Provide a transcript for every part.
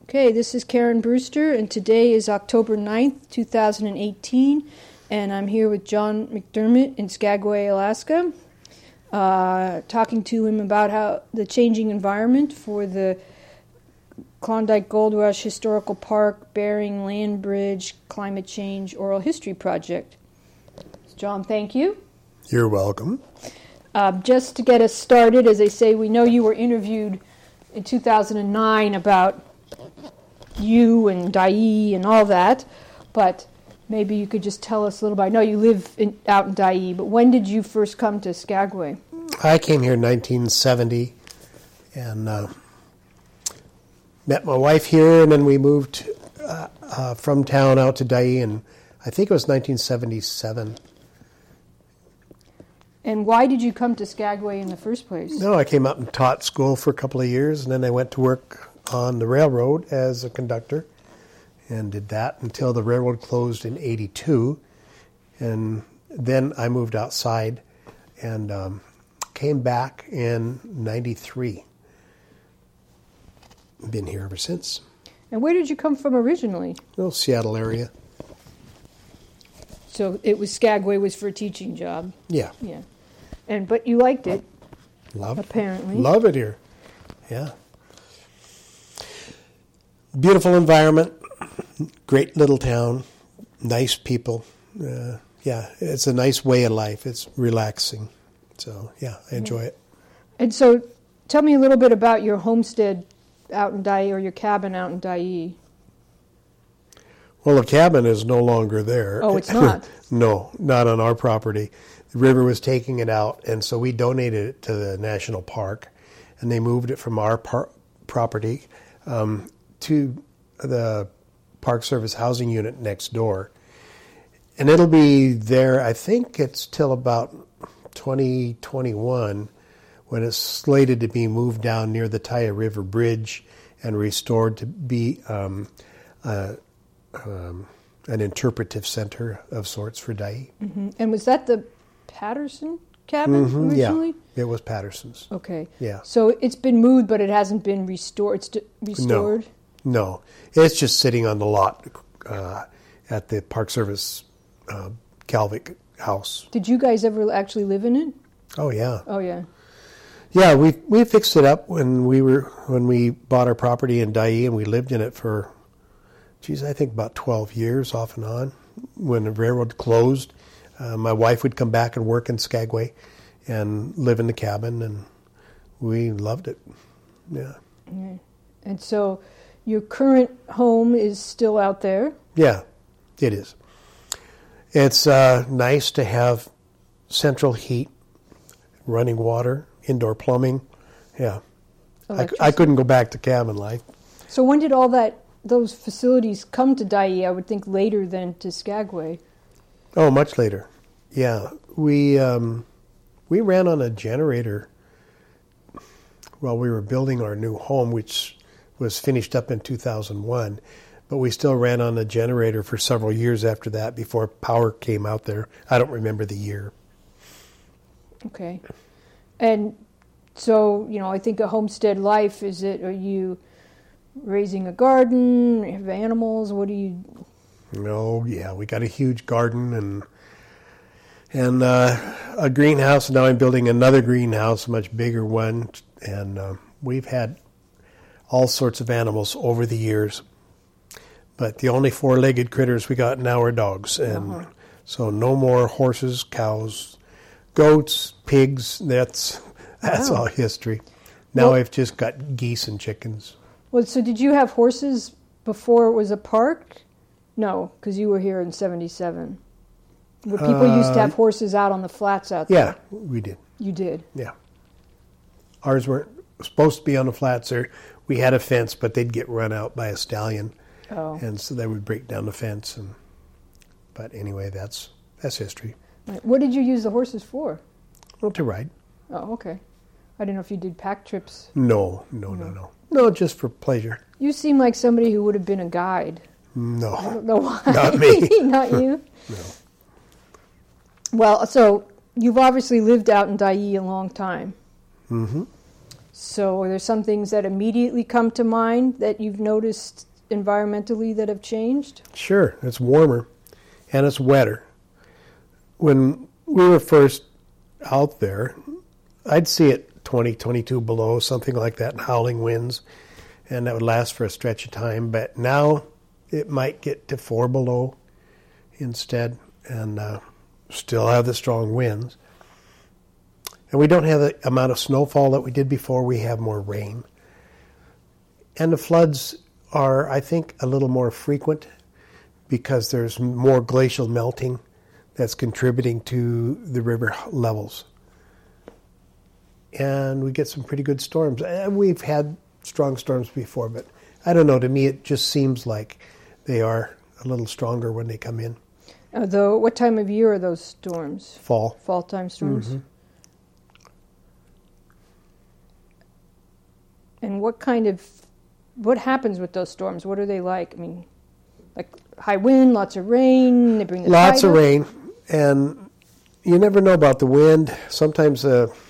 Okay, this is Karen Brewster, and today is October 9th, 2018, and I'm here with John McDermott in Skagway, Alaska, talking to him about how the changing environment for the Klondike Gold Rush Historical Park, Bering Land Bridge, Climate Change Oral History Project. John, thank you. You're welcome. Just to get us started, as they say, we know you were interviewed in 2009 about you and Dyea and all that, but maybe you could just tell us a little bit. I know you live out in Dyea, but when did you first come to Skagway? I came here in 1970 and met my wife here, and then we moved from town out to Dyea, and I think it was 1977. And why did you come to Skagway in the first place? No, I came out and taught school for a couple of years, and then I went to work on the railroad as a conductor and did that until the railroad closed in 82. And then I moved outside and came back in 93. Been here ever since. And where did you come from originally? Oh, Seattle area. So it was Skagway was for a teaching job. Yeah. Yeah. But you liked it. Love it. Apparently. Love it here. Yeah. Beautiful environment, great little town, nice people. Yeah, it's a nice way of life. It's relaxing. So, yeah, I enjoy it. And so tell me a little bit about your homestead out in Dyea, or your cabin out in Dyea. Well, the cabin is no longer there. Oh, it's not? No, not on our property. The river was taking it out, and so we donated it to the national park, and they moved it from our property to the Park Service housing unit next door. And it'll be there, I think it's till about 2021, when it's slated to be moved down near the Taya River Bridge and restored to be an interpretive center of sorts for Dyea. Mm-hmm. And was that the Patterson cabin originally? Yeah, it was Patterson's. Okay. Yeah. So it's been moved, but it hasn't been restored. It's restored? No. It's just sitting on the lot at the Park Service Calvic house. Did you guys ever actually live in it? Oh, yeah. Oh, yeah. Yeah, we fixed it up when we bought our property in Dyea, and we lived in it for, I think about 12 years off and on. When the railroad closed, my wife would come back and work in Skagway and live in the cabin, and we loved it. Yeah. Okay. And so your current home is still out there? Yeah, it is. It's nice to have central heat, running water, indoor plumbing. Yeah. I couldn't go back to cabin life. So when did those facilities come to Dyea? I would think later than to Skagway. Oh, much later. Yeah. We ran on a generator while we were building our new home, which was finished up in 2001. But we still ran on a generator for several years after that before power came out there. I don't remember the year. Okay. And so, I think a homestead life, are you raising a garden, have animals? What do you... Oh, yeah, we got a huge garden and a greenhouse. Now I'm building another greenhouse, a much bigger one, and we've had all sorts of animals over the years. But the only four-legged critters we got now are dogs, and so no more horses, cows, goats, pigs. That's all history. Now I've just got geese and chickens. Well, so did you have horses before it was a park? No, because you were here in 77. Where people used to have horses out on the flats out there. Yeah, we did. You did? Yeah. Ours weren't supposed to be on the flats there. We had a fence, but they'd get run out by a stallion. Oh. And so they would break down the fence. But anyway, that's history. Right. What did you use the horses for? Well, to ride. Oh, okay. I didn't know if you did pack trips. No, just for pleasure. You seem like somebody who would have been a guide. No. I don't know why. Not me. Not you? No. Well, so you've obviously lived out in Dyea a long time. Mm-hmm. So are there some things that immediately come to mind that you've noticed environmentally that have changed? Sure, it's warmer and it's wetter. When we were first out there, I'd see it 20, 22 below, something like that, and howling winds, and that would last for a stretch of time. But now it might get to 4 below instead, and still have the strong winds. And we don't have the amount of snowfall that we did before. We have more rain. And the floods are, I think, a little more frequent because there's more glacial melting that's contributing to the river levels. And we get some pretty good storms. We've had strong storms before, but I don't know. To me, it just seems like they are a little stronger when they come in. Though, what time of year are those storms? Fall. Fall time storms? Mm-hmm. And what happens with those storms? What are they like? I mean, like high wind, lots of rain, they bring the lots tide of up? Rain, and you never know about the wind. Sometimes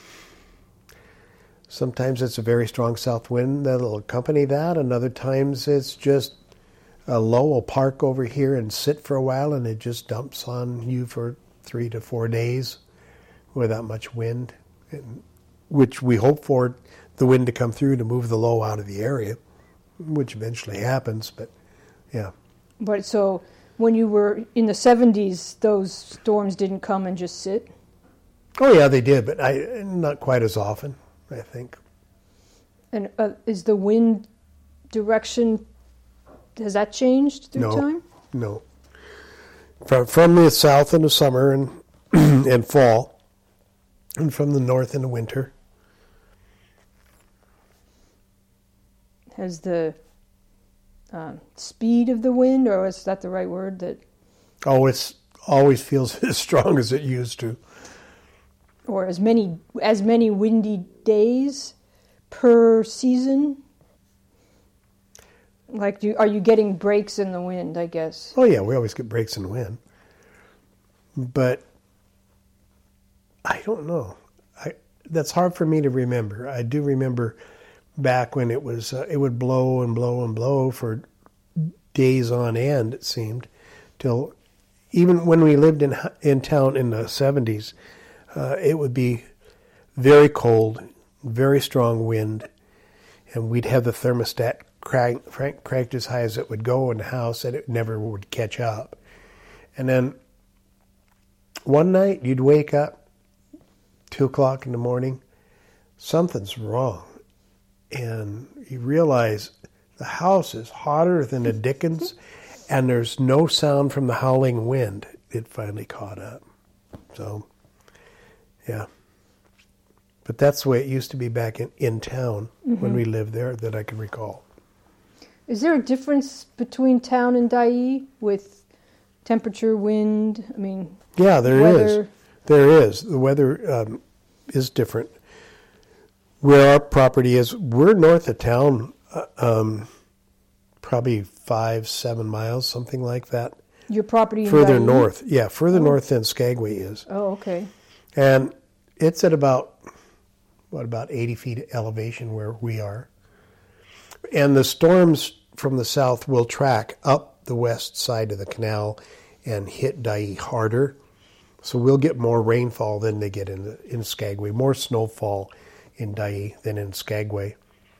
it's a very strong south wind that'll accompany that, and other times it's just a low will park over here and sit for a while, and it just dumps on you for 3 to 4 days without much wind, which we hope for the wind to come through to move the low out of the area, which eventually happens, but yeah. But so when you were in the 70s, those storms didn't come and just sit? Oh yeah, they did, but not quite as often, I think. And is the wind direction, has that changed through time? No. From the south in the summer and and fall, and from the north in the winter. Has the speed of the wind, or is that the right word? That it always feels as strong as it used to. Or as many windy days per season? Like, are you getting breaks in the wind, I guess? Oh yeah, we always get breaks in the wind. But I don't know. That's hard for me to remember. I do remember back when it would blow and blow and blow for days on end, it seemed, till even when we lived in town in the 70s, it would be very cold, very strong wind, and we'd have the thermostat cranked as high as it would go in the house, and it never would catch up. And then one night you'd wake up 2 o'clock in the morning, something's wrong. And you realize the house is hotter than the dickens, and there's no sound from the howling wind. It finally caught up. So, yeah. But that's the way it used to be back in town when we lived there that I can recall. Is there a difference between town and Dyea with temperature, wind? I mean, yeah, there weather? is. There is. The weather is different. Where our property is, we're north of town, probably 5-7 miles, something like that. Your property in further Dyea? North, yeah, further north than Skagway is. Oh, okay. And it's at about 80 feet elevation where we are. And the storms from the south will track up the west side of the canal and hit Dyea harder. So we'll get more rainfall than they get in Skagway, more snowfall in Dyea than in Skagway.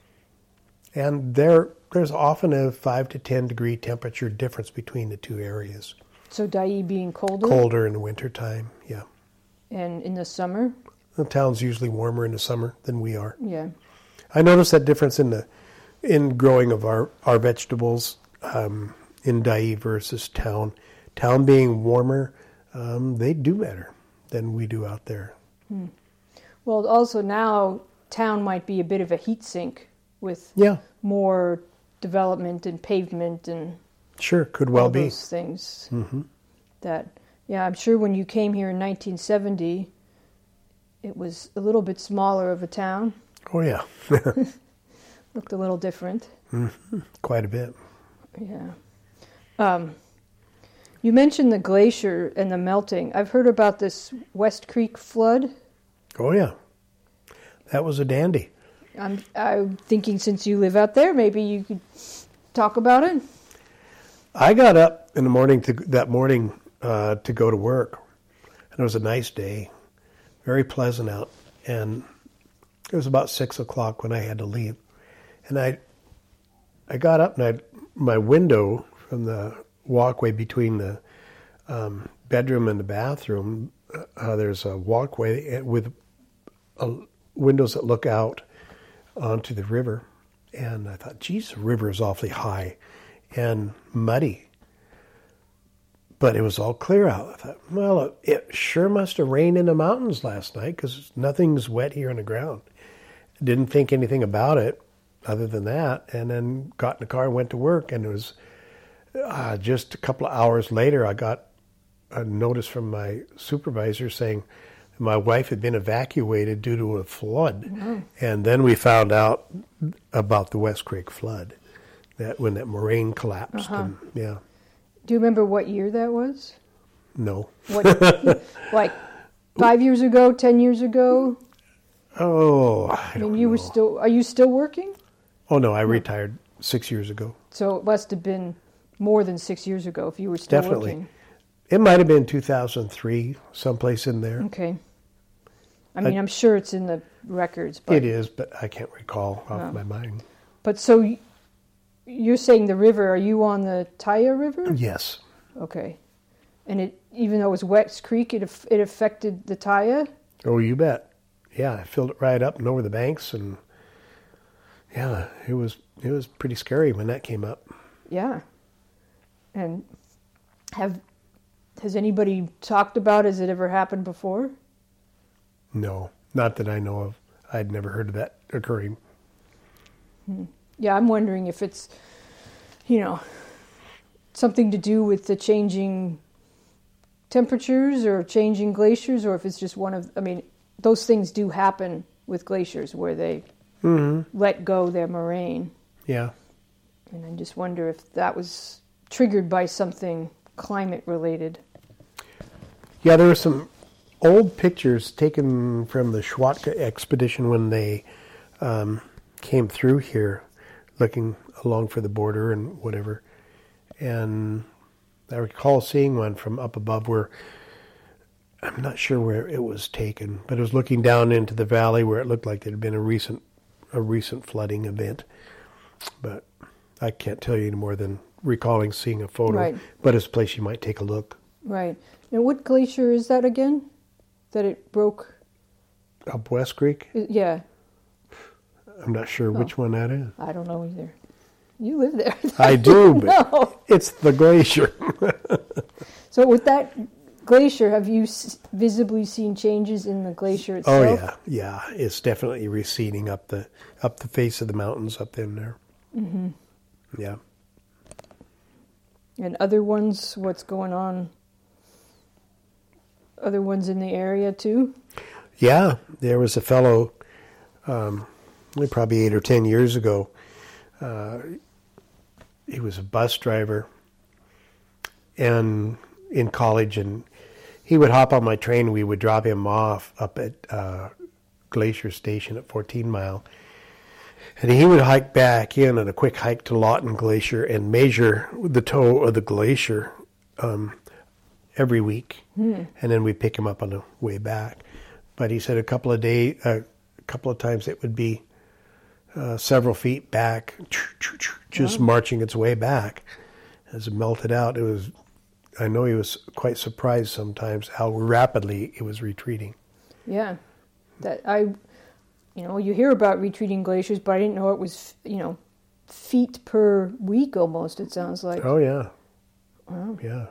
And there's often a 5 to 10 degree temperature difference between the two areas. So Dyea being colder? Colder in the wintertime, yeah. And in the summer? The town's usually warmer in the summer than we are. Yeah. I noticed that difference in growing of our vegetables in Dyea versus town. Town being warmer, they do better than we do out there. Well, also now town might be a bit of a heat sink with more development and pavement and sure, could well all be those things. That I'm sure when you came here in 1970, it was a little bit smaller of a town. Oh yeah, looked a little different. Quite a bit. Yeah. You mentioned the glacier and the melting. I've heard about this West Creek flood. Oh yeah, that was a dandy. I'm thinking since you live out there, maybe you could talk about it. I got up in the morning to go to work, and it was a nice day, very pleasant out, and it was about 6 o'clock when I had to leave, and I got up and my window from the walkway between the bedroom and the bathroom, there's a walkway with windows that look out onto the river, and I thought, geez, the river is awfully high and muddy, but it was all clear out. I thought, well, it sure must have rained in the mountains last night because nothing's wet here on the ground. Didn't think anything about it other than that, and then got in the car and went to work, and it was just a couple of hours later I got a notice from my supervisor saying my wife had been evacuated due to a flood. Mm-hmm. And then we found out about the West Creek flood, that when that moraine collapsed. Uh-huh. And, yeah. Do you remember what year that was? No. What, like 5 years ago, 10 years ago? Oh, I don't know. Are you still working? Oh, no, I retired 6 years ago. So it must have been more than 6 years ago if you were still Definitely. working. It might have been 2003, someplace in there. Okay. I mean, I'm sure it's in the records. But it is, but I can't recall off my mind. But so you're saying the river, are you on the Taya River? Yes. Okay. And it, even though it was West Creek, it affected the Taya? Oh, you bet. Yeah, I filled it right up and over the banks, and yeah, it was pretty scary when that came up. Yeah. And has anybody talked about, has it ever happened before? No, not that I know of. I'd never heard of that occurring. Yeah, I'm wondering if it's, something to do with the changing temperatures or changing glaciers, or if it's just those things do happen with glaciers where they let go their moraine. Yeah. And I just wonder if that was triggered by something climate related. Yeah, there were some old pictures taken from the Schwatka expedition when they came through here looking along for the border and whatever. And I recall seeing one from up above where, I'm not sure where it was taken, but it was looking down into the valley where it looked like there had been a recent flooding event. But I can't tell you any more than recalling seeing a photo. Right. But it's a place you might take a look. Right. Now, what glacier is that again? That it broke? Up West Creek? Yeah. I'm not sure which one that is. I don't know either. You live there. I do, but it's the glacier. So with that glacier, have you visibly seen changes in the glacier itself? Oh yeah. It's definitely receding up the face of the mountains up in there. Mm-hmm. Yeah. And other ones, what's going on? Other ones in the area too? Yeah, there was a fellow, probably 8 or 10 years ago. He was a bus driver and in college, and he would hop on my train. We would drop him off up at Glacier Station at 14 Mile. And he would hike back in on a quick hike to Lawton Glacier and measure the toe of the glacier every week. And then we'd pick him up on the way back. But he said a couple of times it would be several feet back, just marching its way back as it melted out. I know he was quite surprised sometimes how rapidly it was retreating. Yeah, you hear about retreating glaciers, but I didn't know it was, feet per week almost, it sounds like. Oh, yeah. Wow. Yeah.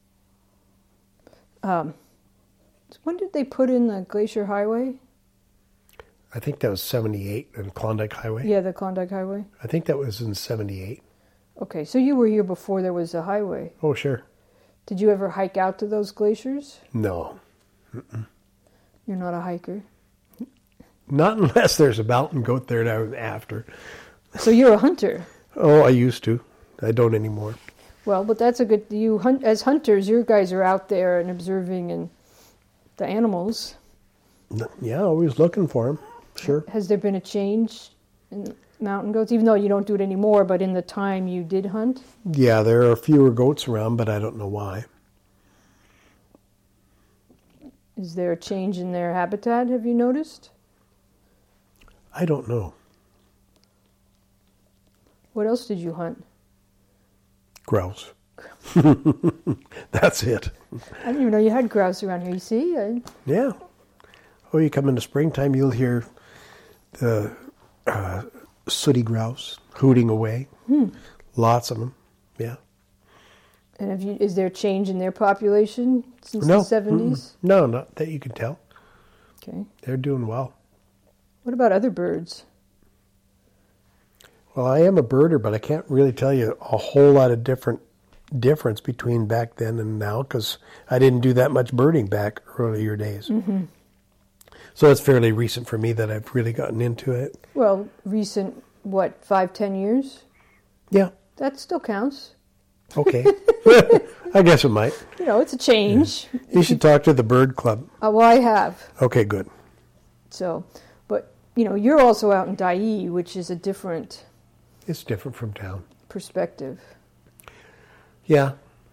When did they put in the Glacier Highway? I think that was 78 and Klondike Highway. Yeah, the Klondike Highway. I think that was in 78. Okay, so you were here before there was a highway. Oh, sure. Did you ever hike out to those glaciers? No. Mm-mm. You're not a hiker? Not unless there's a mountain goat there that I'm after. So you're a hunter? Oh, I used to. I don't anymore. Well, but that's as hunters, you guys are out there and observing the animals. Yeah, always looking for them. Sure. Has there been a change in mountain goats, even though you don't do it anymore, but in the time you did hunt? Yeah, there are fewer goats around, but I don't know why. Is there a change in their habitat, have you noticed? I don't know. What else did you hunt? Grouse. That's it. I didn't even know you had grouse around here. You see? Yeah. Oh, you come into springtime, you'll hear the sooty grouse hooting away. Lots of them. Yeah. And is there a change in their population since No. the 70s? No, not that you can tell. Okay. They're doing well. What about other birds? Well, I am a birder, but I can't really tell you a whole lot of difference between back then and now because I didn't do that much birding back earlier days. Mm-hmm. So it's fairly recent for me that I've really gotten into it. Well, recent, 5-10 years? Yeah. That still counts. Okay. I guess it might. It's a change. Yeah. You should talk to the bird club. Well, I have. Okay, good. So, but, you're also out in Dyea, which is a different... It's different from town. Perspective. Yeah.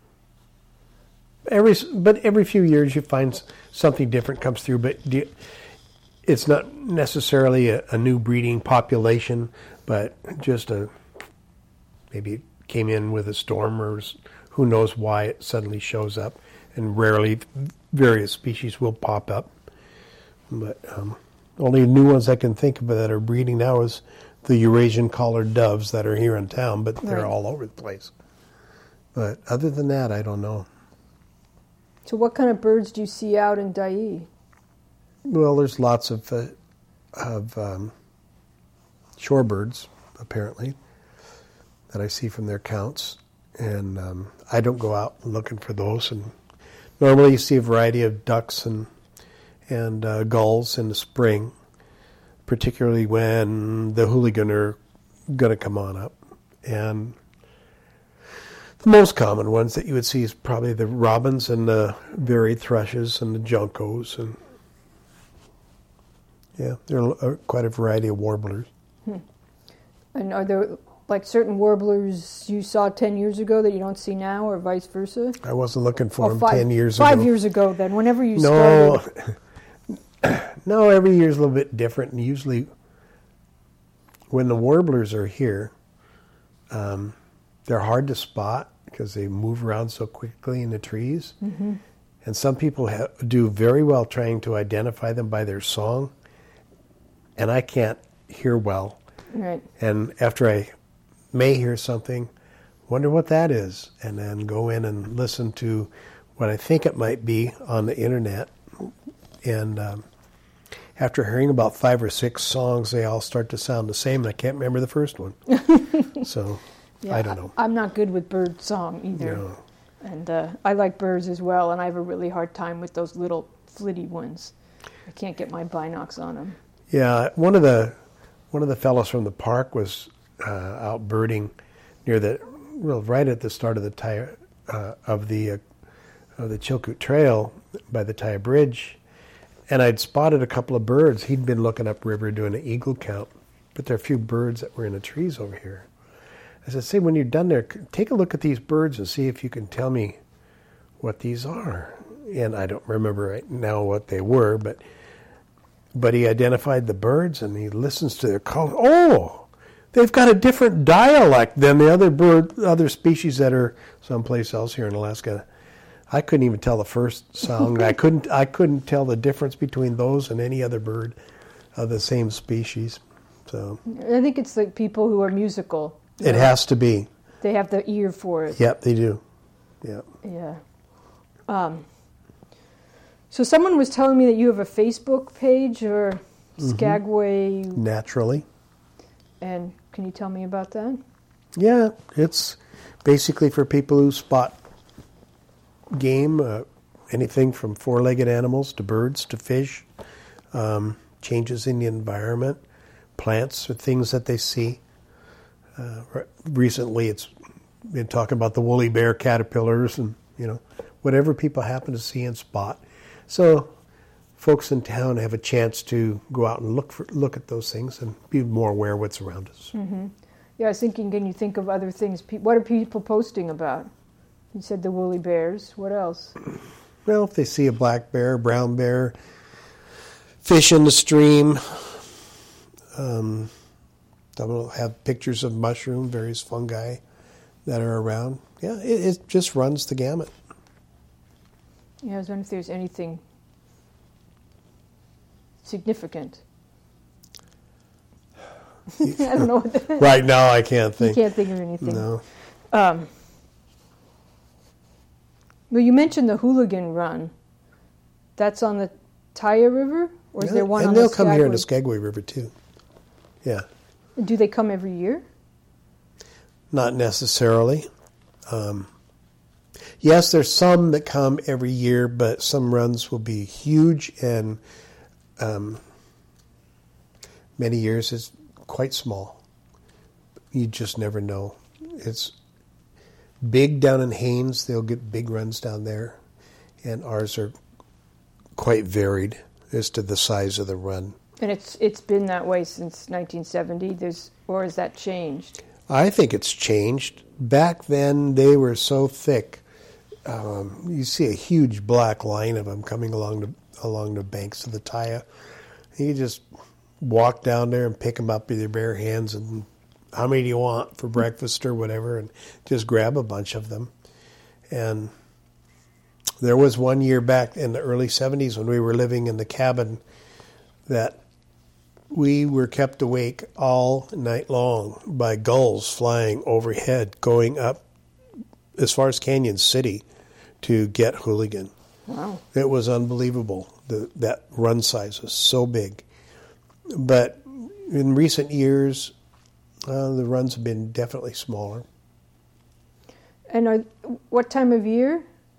Every few years you find something different comes through, but it's not necessarily a new breeding population, but just maybe it came in with a storm or who knows why it suddenly shows up, and rarely various species will pop up. But only new ones I can think of that are breeding now is the Eurasian collared doves that are here in town, but they're all over the place. But other than that, I don't know. So what kind of birds do you see out in Dyea? Well, there's lots of shorebirds, apparently, that I see from their counts. And I don't go out looking for those. And normally you see a variety of ducks and gulls in the spring, particularly when the hooligan are going to come on up. And the most common ones that you would see is probably the robins and the varied thrushes and the juncos. And yeah, there are quite a variety of warblers. And are there certain warblers you saw 10 years ago that you don't see now, or vice versa? I wasn't looking for them 10 years ago. 5 years ago, then, whenever you started. No, every year is a little bit different. And usually when the warblers are here, they're hard to spot because they move around so quickly in the trees. Mm-hmm. And some people do very well trying to identify them by their song. And I can't hear well. Right. And after I may hear something, wonder what that is, and then go in and listen to what I think it might be on the internet. And after hearing about 5 or 6 songs, they all start to sound the same, and I can't remember the first one. So, yeah, I don't know. I'm not good with bird song either. No. And I like birds as well, and I have a really hard time with those little flitty ones. I can't get my binocs on them. Yeah, one of the fellows from the park was out birding near right at the start of the of the Chilkoot Trail by the Taya Bridge, and I'd spotted a couple of birds. He'd been looking upriver doing an eagle count, but there are a few birds that were in the trees over here. I said, "Say, when you're done there, take a look at these birds and see if you can tell me what these are." And I don't remember right now what they were, but he identified the birds and he listens to their call. Oh, they've got a different dialect than the other species that are someplace else here in Alaska. I couldn't even tell the first song. I couldn't tell the difference between those and any other bird of the same species. So I think it's like people who are musical. It has to be. They have the ear for it. Yep, they do. Yep. Yeah. So someone was telling me that you have a Facebook page or Skagway. Naturally. And can you tell me about that? Yeah, it's basically for people who spot game, anything from four-legged animals to birds to fish, changes in the environment, plants or things that they see. Recently it's been talking about the woolly bear caterpillars and, whatever people happen to see and spot. So folks in town have a chance to go out and look at those things and be more aware of what's around us. Mm-hmm. Yeah, I was thinking, can you think of other things? What are people posting about? You said the woolly bears. What else? Well, if they see a black bear, brown bear, fish in the stream, they'll have pictures of mushroom, various fungi that are around. Yeah, it just runs the gamut. Yeah, I was wondering if there's anything significant. I don't know. Right now, I can't think. You can't think of anything. No. Well, you mentioned the Hooligan Run. That's on the Taya River? Or is there one on the And they'll come here in the Skagway? Skagway River, too. Yeah. Do they come every year? Not necessarily. Yes, there's some that come every year, but some runs will be huge, and many years it's quite small. You just never know. It's big down in Haines. They'll get big runs down there, and ours are quite varied as to the size of the run. And it's been that way since 1970. Or has that changed? I think it's changed. Back then, they were so thick. You see a huge black line of them coming along the banks of the Taya. You just walk down there and pick them up with your bare hands, and how many do you want for breakfast or whatever, and just grab a bunch of them. And there was one year back in the early 70s when we were living in the cabin that we were kept awake all night long by gulls flying overhead, going up as far as Canyon City to get Hooligan. Wow. It was unbelievable. That run size was so big. But in recent years, the runs have been definitely smaller. And what time of year?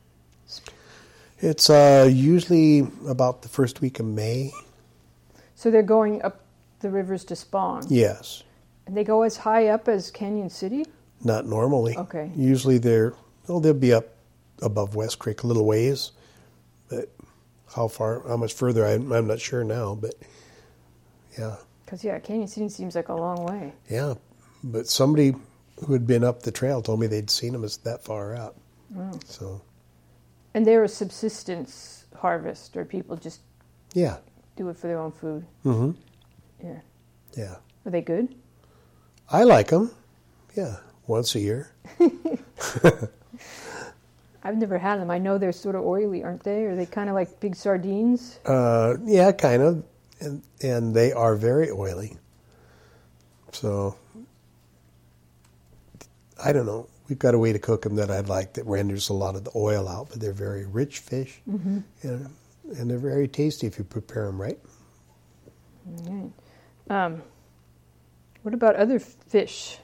It's usually about the first week of May. So they're going up the rivers to spawn? Yes. And they go as high up as Canyon City? Not normally. Okay. Usually they'll be up above West Creek a little ways. But how much further, I'm not sure now, but yeah. Because, Canyon City seems like a long way. Yeah, but somebody who had been up the trail told me they'd seen them as that far out. Oh. So. And they're a subsistence harvest, or people just Yeah. do it for their own food? Mm-hmm. Yeah. Yeah. Are they good? I like them. Yeah, once a year. I've never had them. I know they're sort of oily, aren't they? Are they kind of like big sardines? Yeah, kind of. And they are very oily. So, I don't know. We've got a way to cook them that I like that renders a lot of the oil out, but they're very rich fish. Mm-hmm. And they're very tasty if you prepare them right. All right. What about other fish?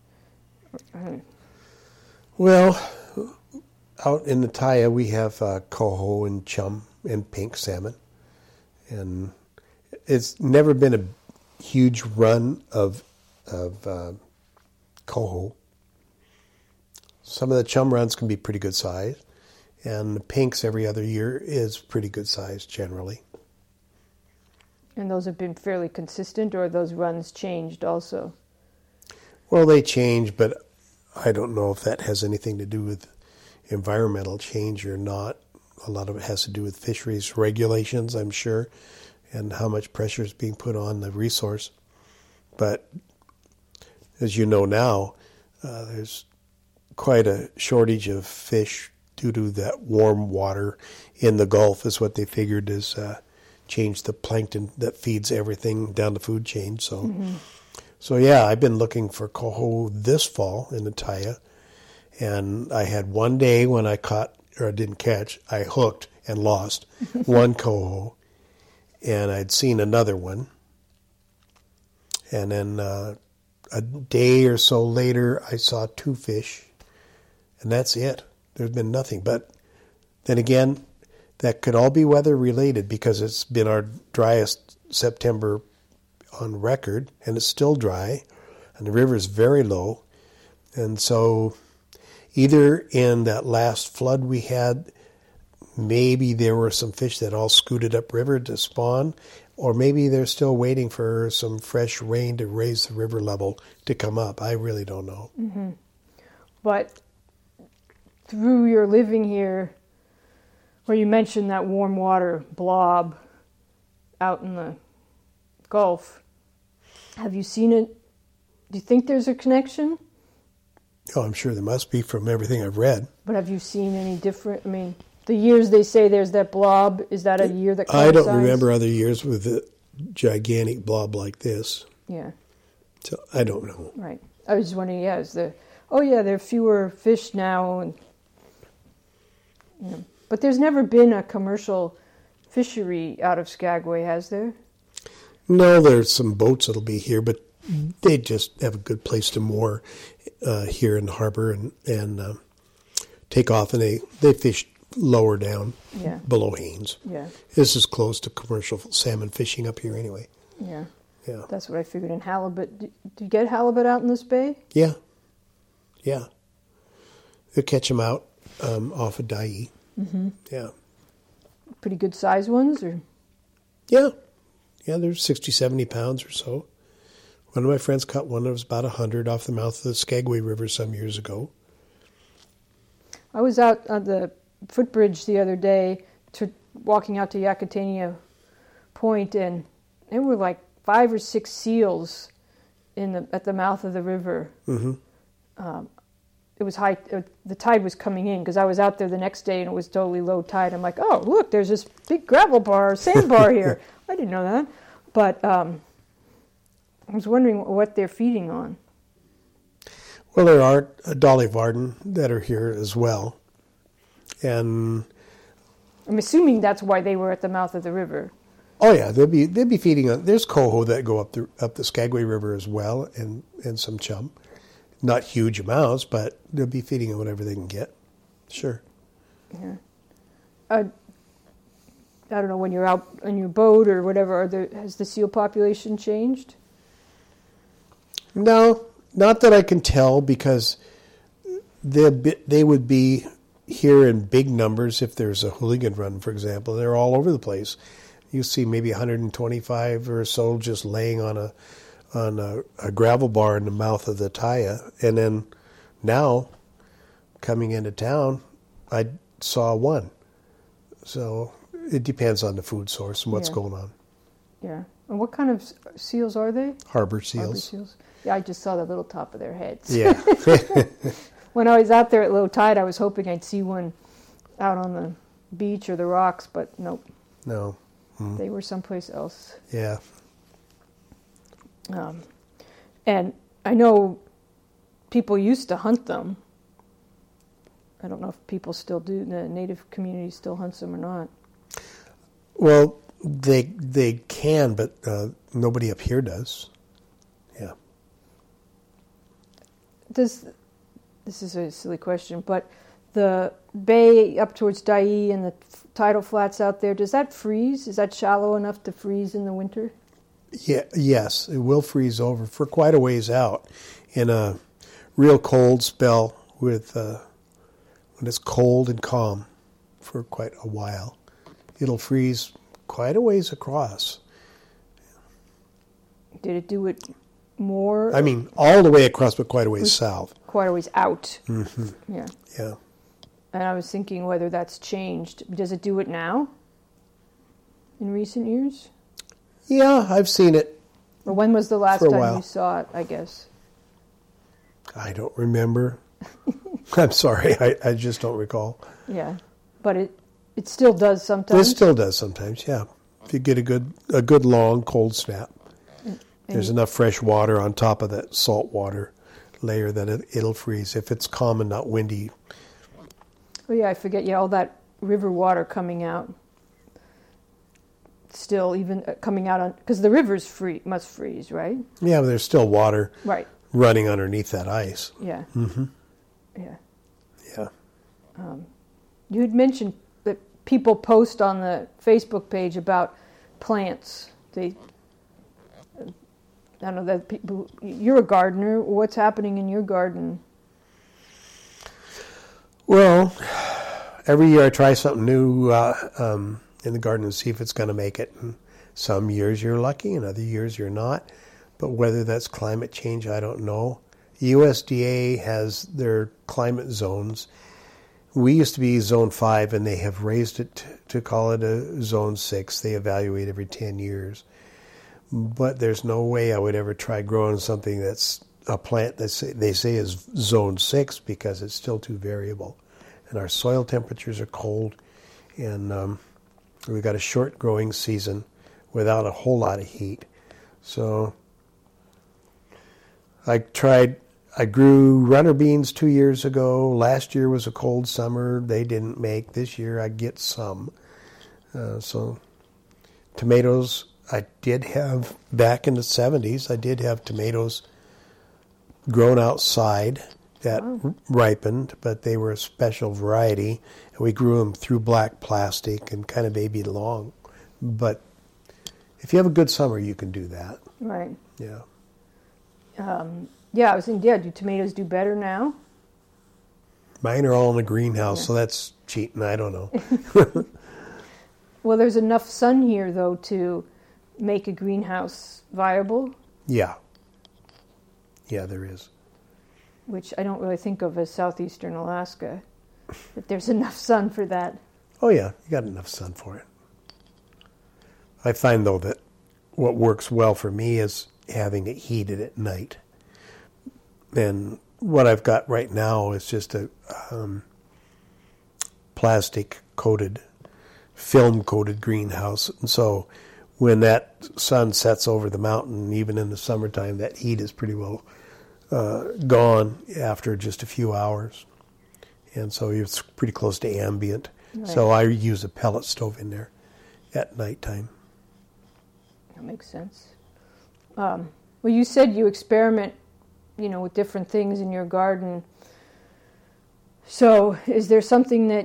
Well, out in the Taya, we have coho and chum and pink salmon. And it's never been a huge run of coho. Some of the chum runs can be pretty good size. And the pinks every other year is pretty good size generally. And those have been fairly consistent, or those runs changed also? Well, they change, but I don't know if that has anything to do with environmental change or not. A lot of it has to do with fisheries regulations, I'm sure, and how much pressure is being put on the resource. But as you know now, there's quite a shortage of fish due to that warm water in the Gulf is what they figured is change the plankton that feeds everything down the food chain. So, So yeah, I've been looking for coho this fall in the Taya, and I had one day when I caught, or I didn't catch, I hooked and lost one coho, and I'd seen another one, and then a day or so later I saw two fish, and that's it. There's been nothing. But then again, that could all be weather related because it's been our driest September on record, and it's still dry, and the river is very low. And so either in that last flood we had, maybe there were some fish that all scooted upriver to spawn, or maybe they're still waiting for some fresh rain to raise the river level to come up. I really don't know. Mm-hmm. But through your living here, where you mentioned that warm water blob out in the Gulf, have you seen it? Do you think there's a connection? Oh, I'm sure there must be from everything I've read. But have you seen any different? I mean, the years they say there's that blob, is that a year that coincides? I don't remember other years with a gigantic blob like this. Yeah. So I don't know. Right. I was just wondering, there are fewer fish now. And, but there's never been a commercial fishery out of Skagway, has there? No, there's some boats that'll be here, but they just have a good place to moor here in the harbor and take off, and they fish lower down below Haines. Yeah. This is close to commercial salmon fishing up here anyway. Yeah. Yeah. That's what I figured. In halibut, do you get halibut out in this bay? Yeah. Yeah. They'll catch them out off of Dyea. Mm-hmm. Yeah. Pretty good size ones, or? Yeah. Yeah, they're 60, 70 pounds or so. One of my friends caught one that was about 100 off the mouth of the Skagway River some years ago. I was out on the footbridge the other day, walking out to Yakutania Point, and there were like 5 or 6 seals at the mouth of the river. Mm-hmm. It was high. The tide was coming in because I was out there the next day and it was totally low tide. I'm like, oh, look, there's this big gravel bar, sandbar here. I didn't know that, but I was wondering what they're feeding on. Well, there are Dolly Varden that are here as well, and I'm assuming that's why they were at the mouth of the river. Oh yeah, they'll be feeding on. There's coho that go up the Skagway River as well, and some chum. Not huge amounts, but they'll be feeding on whatever they can get. Sure. Yeah. I don't know, when you're out on your boat or whatever, has the seal population changed? No, not that I can tell, because they would be here in big numbers if there's a hooligan run, for example. They're all over the place. You see maybe 125 or so just laying on a gravel bar in the mouth of the Taya. And then now, coming into town, I saw one. So it depends on the food source and what's going on. Yeah. And what kind of seals are they? Harbor seals. Harbor seals. Yeah, I just saw the little top of their heads. Yeah. When I was out there at low tide, I was hoping I'd see one out on the beach or the rocks, but nope. No. They were someplace else. Yeah. And I know people used to hunt them. I don't know if people still do. The native community still hunts them or not. Well, they can, but nobody up here does. Yeah. This is a silly question, but the bay up towards Dyea and the tidal flats out there, does that freeze? Is that shallow enough to freeze in the winter? Yeah. Yes, it will freeze over for quite a ways out in a real cold spell with when it's cold and calm for quite a while. It'll freeze quite a ways across. Did it do it more? I mean, all the way across, but quite a ways south. Quite a ways out. Mm-hmm. Yeah. Yeah. And I was thinking whether that's changed. Does it do it now? In recent years? Yeah, I've seen it. Or when was the last time you saw it, I guess? I don't remember. I'm sorry, I just don't recall. Yeah. But it still does sometimes? It still does sometimes, yeah. If you get a good long cold snap. There's enough fresh water on top of that salt water layer that it'll freeze. If it's calm and not windy. Oh yeah, I forget. Yeah, all that river water coming out. Still, even coming out on, because the rivers must freeze, right? Yeah, but there's still water running underneath that ice. Yeah. Mm-hmm. Yeah. Yeah. You had mentioned that people post on the Facebook page about plants. I don't know that people. You're a gardener. What's happening in your garden? Well, every year I try something new in the garden and see if it's going to make it. And some years you're lucky, and other years you're not. But whether that's climate change, I don't know. USDA has their climate zones. We used to be Zone 5, and they have raised it to call it a Zone 6. They evaluate every 10 years. But there's no way I would ever try growing something that's a plant that they say is Zone 6 because it's still too variable. And our soil temperatures are cold, and we've got a short growing season without a whole lot of heat. So I grew runner beans 2 years ago. Last year was a cold summer. They didn't make. This year I get some. So tomatoes, I did have, back in the 70s, I did have tomatoes grown outside that ripened, but they were a special variety. And we grew them through black plastic and kind of babied along. But if you have a good summer, you can do that. Right. Yeah. Yeah, I was thinking, do tomatoes do better now? Mine are all in a greenhouse, so that's cheating. I don't know. Well, there's enough sun here, though, to make a greenhouse viable. Yeah. Yeah, there is. Which I don't really think of as southeastern Alaska, but there's enough sun for that. Oh, yeah, you got enough sun for it. I find, though, that what works well for me is having it heated at night. And what I've got right now is just a plastic-coated, film-coated greenhouse. And so when that sun sets over the mountain, even in the summertime, that heat is pretty well gone after just a few hours. And so it's pretty close to ambient. Right. So I use a pellet stove in there at nighttime. That makes sense. Well, you said you experiment, with different things in your garden. So is there something that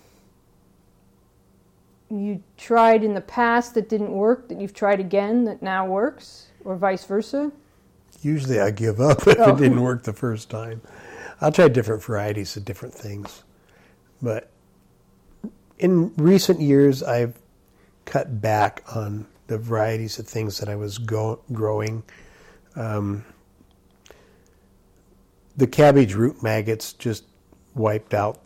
you tried in the past that didn't work, that you've tried again that now works, or vice versa? Usually I give up if it didn't work the first time. I'll try different varieties of different things. But in recent years, I've cut back on the varieties of things that I was growing. The cabbage root maggots just wiped out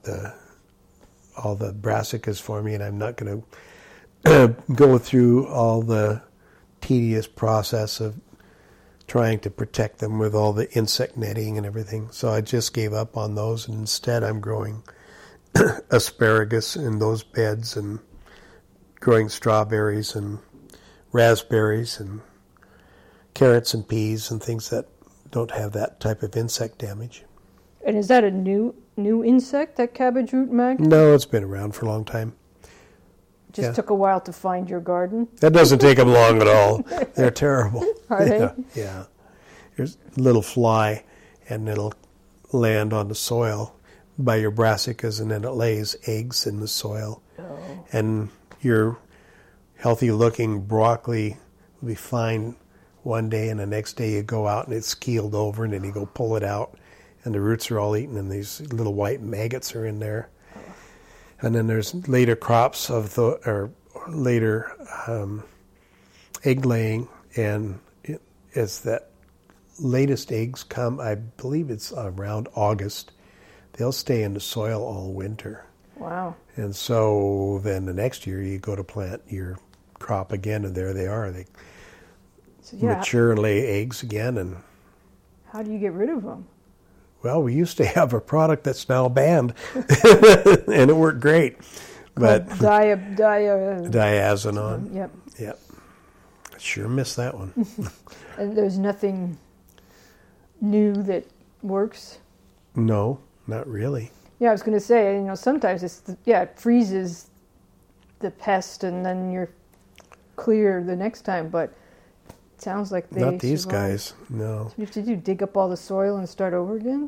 all the brassicas for me, and I'm not going to go through all the tedious process of trying to protect them with all the insect netting and everything. So I just gave up on those, and instead I'm growing asparagus in those beds and growing strawberries and raspberries and carrots and peas and things that don't have that type of insect damage. And is that a new insect, that cabbage root maggot? No, it's been around for a long time. Just took a while to find your garden? That doesn't take them long at all. They're terrible. Are they? Yeah. There's a little fly, and it'll land on the soil by your brassicas, and then it lays eggs in the soil. Oh. And your healthy-looking broccoli will be fine one day, and the next day you go out and it's keeled over, and then you go pull it out, and the roots are all eaten, and these little white maggots are in there. And then there's later crops or later egg laying, and it's that latest eggs come, I believe it's around August. They'll stay in the soil all winter. Wow. And so then the next year you go to plant your crop again, and there they are. They mature and lay eggs again. And how do you get rid of them? Well, we used to have a product that's now banned, and it worked great. But diazinon. Yep. Yep. I sure missed that one. And there's nothing new that works? No, not really. Yeah, I was going to say, sometimes it freezes the pest, and then you're clear the next time, but it sounds like they not these survive. Guys, no. So you have to dig up all the soil and start over again?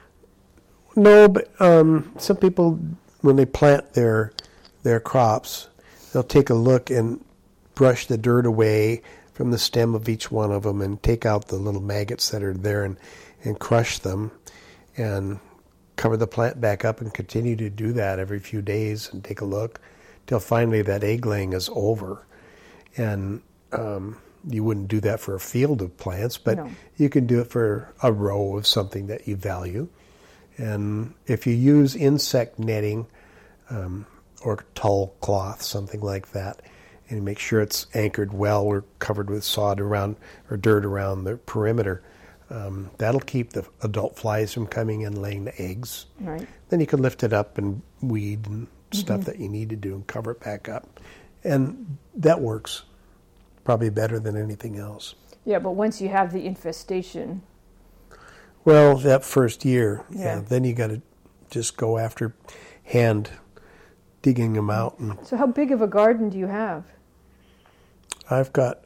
No, but some people, when they plant their crops, they'll take a look and brush the dirt away from the stem of each one of them and take out the little maggots that are there and crush them and cover the plant back up and continue to do that every few days and take a look till finally that egg laying is over. And you wouldn't do that for a field of plants, but No. you can do it for a row of something that you value. And if you use insect netting or tall cloth, something like that, and make sure it's anchored well or covered with sod around or dirt around the perimeter, that'll keep the adult flies from coming in and laying the eggs. Right. Then you can lift it up and weed and stuff that you need to do and cover it back up. And that works probably better than anything else. Yeah, but once you have the infestation. Well, that first year, Yeah. then you got to just go after hand digging them out. And So how big of a garden do you have? I've got,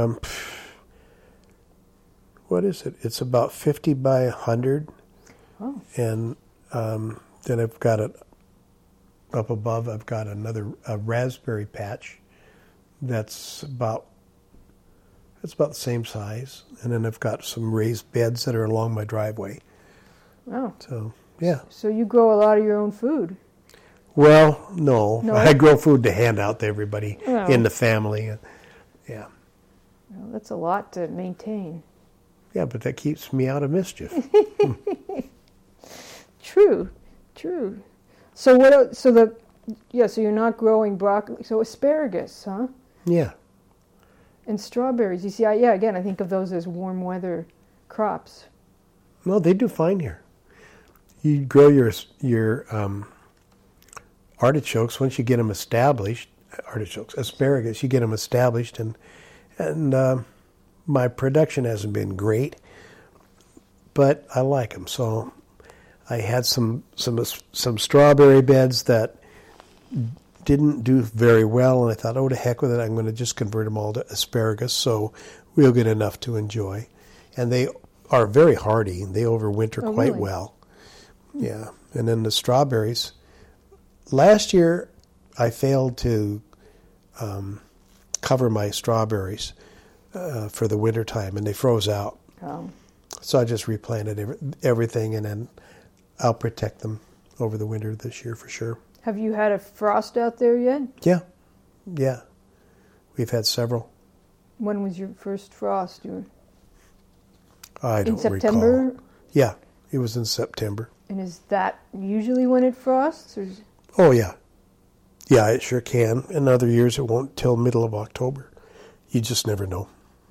what is it? It's about 50 by 100. Oh. And then I've got it up above. I've got a raspberry patch that's about the same size. And then I've got some raised beds that are along my driveway. Oh. So, yeah. So you grow a lot of your own food. Well, no. No? I grow food to hand out to everybody Oh. in the family. Yeah. Well, that's a lot to maintain. Yeah, but that keeps me out of mischief. True. So what? So you're not growing broccoli. So asparagus, huh? Yeah. And strawberries. You see, again, I think of those as warm weather crops. No, they do fine here. You grow your artichokes once you get them established. Asparagus, you get them established, and my production hasn't been great, but I like them. So I had some strawberry beds that didn't do very well, and I thought, oh, to heck with it, I'm going to just convert them all to asparagus, so we'll get enough to enjoy. And they are very hardy, and they overwinter quite really? well. Yeah, and then the strawberries. Last year, I failed to cover my strawberries for the winter time, and they froze out. Oh. So I just replanted everything, and then I'll protect them over the winter this year for sure. Have you had a frost out there yet? Yeah. We've had several. When was your first frost? I don't in September? recall. Yeah, it was in September. And is that usually when it frosts? Or Oh, yeah. Yeah, it sure can. In other years, it won't till middle of October. You just never know.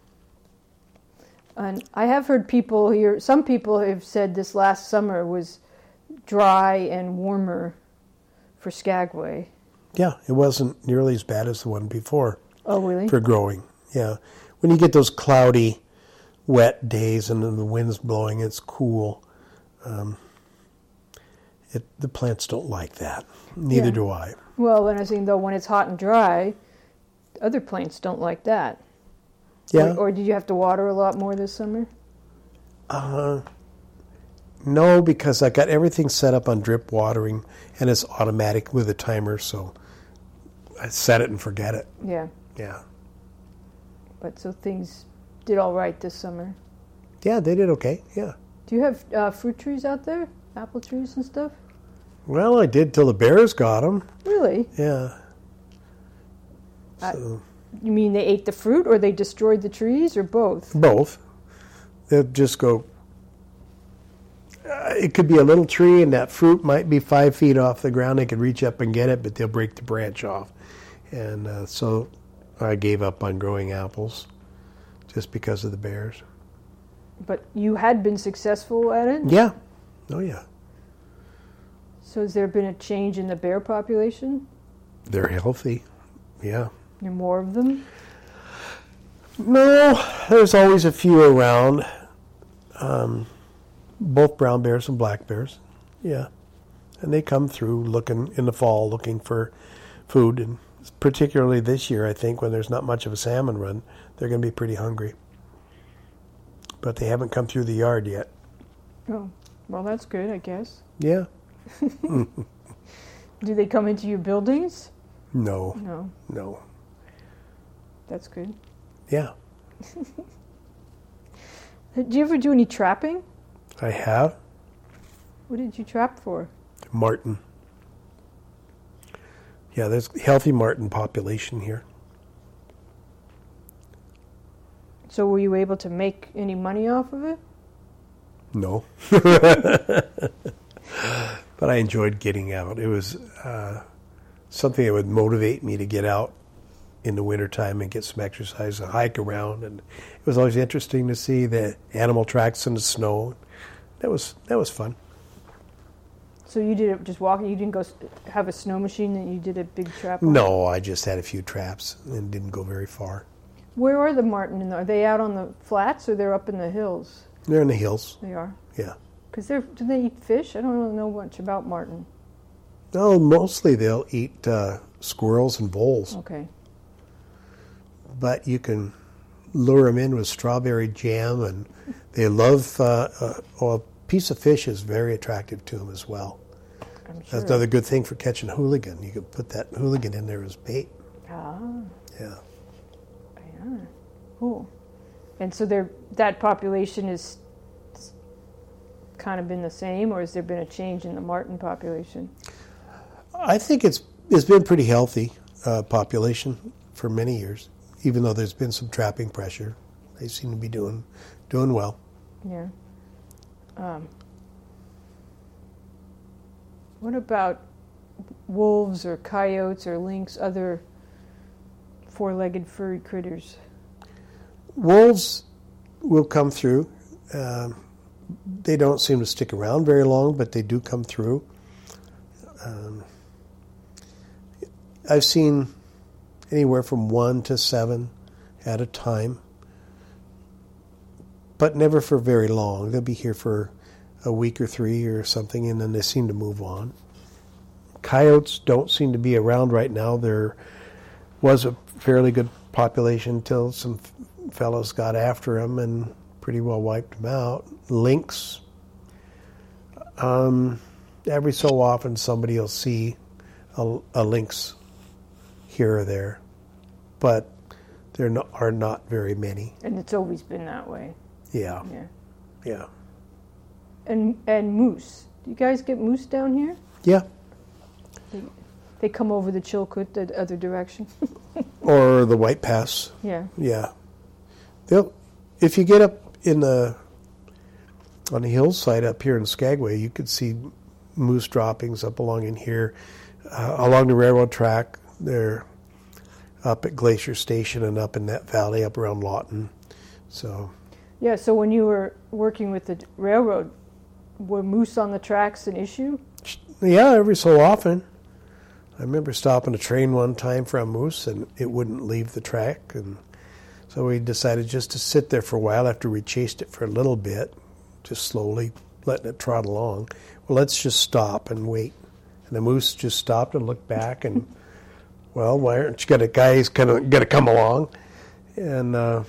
And I have heard people here, some people have said this last summer was dry and warmer for Skagway. Yeah, it wasn't nearly as bad as the one before. Oh, really? For growing, yeah. When you get those cloudy, wet days and then the wind's blowing, it's cool. The plants don't like that. Neither do I. Well, and I was saying, though, when it's hot and dry, other plants don't like that. Yeah. Or did you have to water a lot more this summer? No, because I got everything set up on drip watering, and it's automatic with a timer, so I set it and forget it. Yeah. Yeah. But so things did all right this summer. Yeah, they did okay, yeah. Do you have fruit trees out there? Apple trees and stuff? Well, I did till the bears got them. Really? Yeah. So, You mean they ate the fruit or they destroyed the trees or both? both. They'll just go... it could be a little tree, and that fruit might be 5 feet off the ground. They could reach up and get it, but they'll break the branch off. And so I gave up on growing apples just because of the bears. But you had been successful at it? Yeah. Oh, yeah. So has there been a change in the bear population? They're healthy. Yeah. There are more of them? No, there's always a few around. Both brown bears and black bears. Yeah. And they come through looking in the fall, looking for food. And particularly this year, I think, when there's not much of a salmon run, they're going to be pretty hungry. But they haven't come through the yard yet. Oh, well, that's good, I guess. Yeah. Do they come into your buildings? No. No, that's good. Yeah. Do you ever do any trapping? I have. What did you trap for? Marten. Yeah, there's a healthy marten population here. So were you able to make any money off of it? No. But I enjoyed getting out. It was something that would motivate me to get out in the wintertime and get some exercise and hike around. And it was always interesting to see the animal tracks in the snow. That was fun. So you did it just walking? You didn't go have a snow machine that you did a big trap on? No, I just had a few traps and didn't go very far. Where are the marten? Are they out on the flats or they're up in the hills? They're in the hills. They are? Yeah. Because do they eat fish? I don't really know much about marten. No, mostly they'll eat squirrels and voles. Okay. But you can lure them in with strawberry jam, and they love a piece of fish is very attractive to them as well. I'm sure. That's another good thing for catching hooligan. You could put that hooligan in there as bait. Ah. Yeah. Yeah. Cool. And so that population is kind of been the same, or has there been a change in the marten population? I think it's been pretty healthy population for many years, even though there's been some trapping pressure. They seem to be doing well. Yeah. What about wolves or coyotes or lynx, other four-legged furry critters? Wolves will come through. They don't seem to stick around very long, but they do come through. I've seen anywhere from 1 to 7 at a time, but never for very long. They'll be here for a week or 3 or something, and then they seem to move on. Coyotes don't seem to be around right now. There was a fairly good population until some fellows got after them and pretty well wiped them out. Lynx, every so often somebody will see a lynx here or there, but there are not very many. And it's always been that way. Yeah. Yeah. And moose. Do you guys get moose down here? Yeah. They come over the Chilkoot the other direction. Or the White Pass. Yeah. Yeah. If you get up on the hillside up here in Skagway, you could see moose droppings up along in here, along the railroad track. They're up at Glacier Station and up in that valley up around Lawton. So. Yeah. So when you were working with the railroad, were moose on the tracks an issue? Yeah, every so often. I remember stopping a train one time for a moose, and it wouldn't leave the track, and so we decided just to sit there for a while after we chased it for a little bit, just slowly letting it trot along. Well, let's just stop and wait. And the moose just stopped and looked back, and well, why aren't you got a guy who's kind of going to come along? And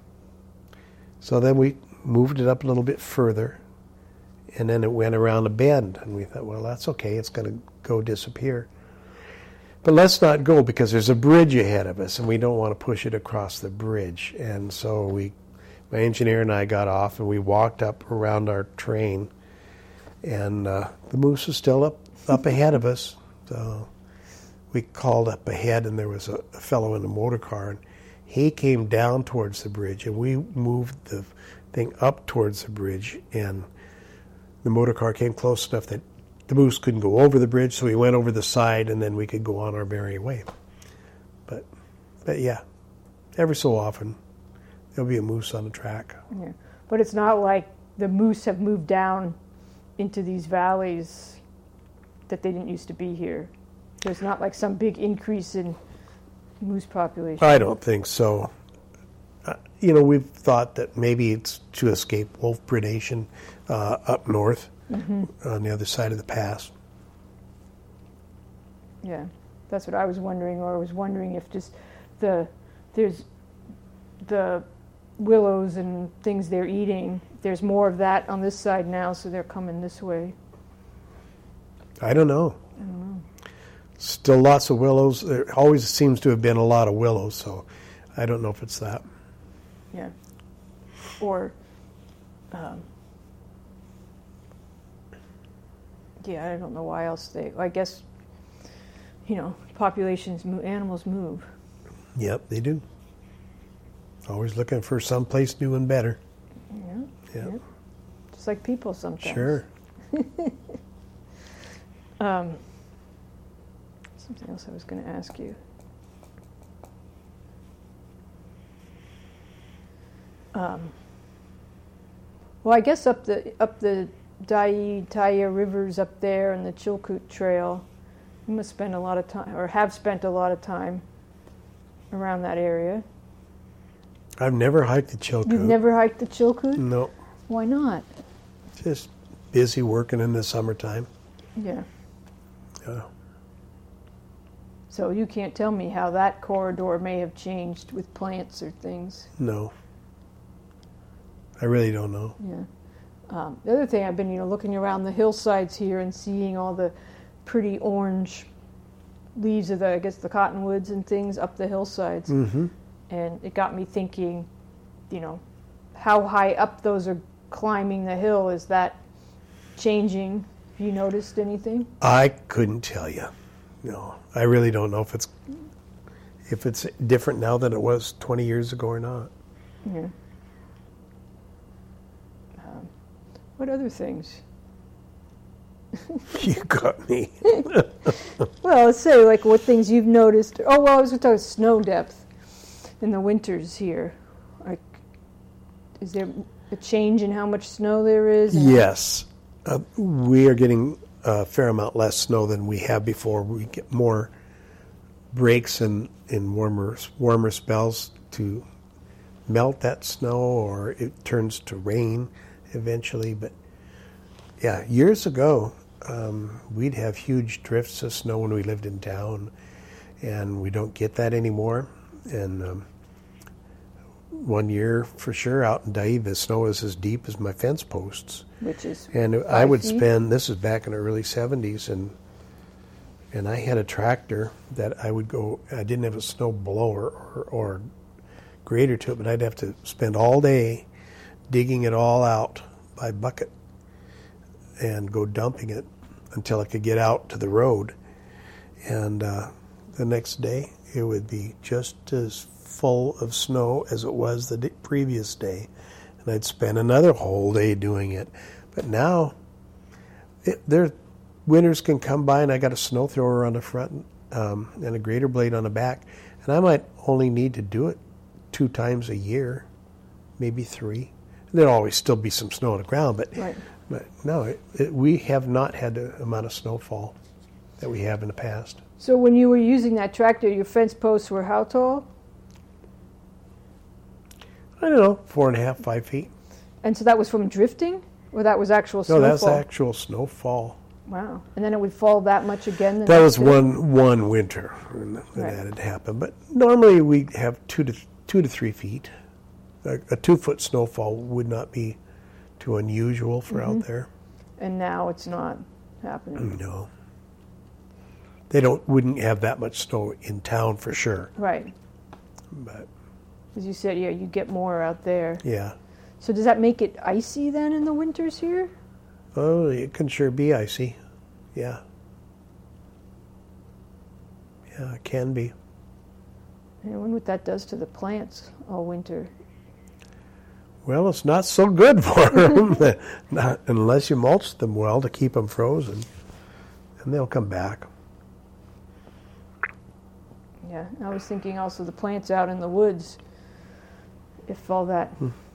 so then we moved it up a little bit further, and then it went around a bend, and we thought, well, that's okay, it's going to go disappear. But let's not go because there's a bridge ahead of us, and we don't want to push it across the bridge. And so my engineer and I got off, and we walked up around our train, and the moose was still up ahead of us. So we called up ahead, and there was a fellow in a motor car, and he came down towards the bridge, and we moved the thing up towards the bridge, and the motor car came close enough that the moose couldn't go over the bridge, so we went over the side, and then we could go on our merry way. But yeah, every so often there'll be a moose on the track. Yeah, but it's not like the moose have moved down into these valleys that they didn't used to be here. There's not like some big increase in moose population. I don't think so. We've thought that maybe it's to escape wolf predation up north. Mm-hmm. On the other side of the pass. Yeah, that's what I was wondering, or I was wondering if just there's the willows and things they're eating, there's more of that on this side now, so they're coming this way. I don't know. Still lots of willows. There always seems to have been a lot of willows, so I don't know if it's that. Yeah. Or Yeah, I don't know why else I guess, populations move, animals move. Yep, they do. Always looking for someplace new and better. Yeah. Yep. Yeah. Just like people sometimes. Sure. Something else I was going to ask you. Well, I guess up the Taya rivers up there and the Chilkoot Trail, you must spend a lot of time, or have spent a lot of time around that area. I've never hiked the Chilkoot. You've never hiked the Chilkoot? No. Why not? Just busy working in the summertime. Yeah. Yeah. So you can't tell me how that corridor may have changed with plants or things. No. I really don't know. Yeah. The other thing, I've been, looking around the hillsides here and seeing all the pretty orange leaves of the cottonwoods and things up the hillsides. Mm-hmm. And it got me thinking, how high up those are climbing the hill. Is that changing? Have you noticed anything? I couldn't tell you. No, I really don't know if it's different now than it was 20 years ago or not. Yeah. What other things? You got me. Well, let's say what things you've noticed. Oh, well, I was going to talk snow depth in the winters here. Is there a change in how much snow there is? Yes. We are getting a fair amount less snow than we have before. We get more breaks in warmer spells to melt that snow, or it turns to rain eventually. But yeah, years ago, we'd have huge drifts of snow when we lived in town, and we don't get that anymore. And one year, for sure, out in Dai, the snow is as deep as my fence posts. Which is and I would spend, this is back in the early 70s, and I had a tractor that I would go, I didn't have a snow blower or grader to it, but I'd have to spend all day digging it all out by bucket and go dumping it until I could get out to the road. And the next day, it would be just as full of snow as it was the previous day. And I'd spend another whole day doing it. But now, winters can come by, and I got a snow thrower on the front and a grader blade on the back, and I might only need to do it 2 times a year, maybe 3. There'll always still be some snow on the ground, but right. But no, we have not had the amount of snowfall that we have in the past. So when you were using that tractor, your fence posts were how tall? I don't know, 4.5, 5 feet. And so that was from drifting, or that was actual snowfall? No, that's actual snowfall. Wow. And then it would fall that much again? That was one winter when that had happened. But normally we have 2 to 3 feet. A 2-foot snowfall would not be too unusual for out there. And now it's not happening. No. They wouldn't have that much snow in town for sure. Right. But as you said, yeah, you get more out there. Yeah. So does that make it icy then in the winters here? Oh, it can sure be icy. Yeah. Yeah, it can be. I wonder what that does to the plants all winter. Well, it's not so good for them, not unless you mulch them well to keep them frozen, and they'll come back. Yeah, I was thinking also the plants out in the woods, if all that,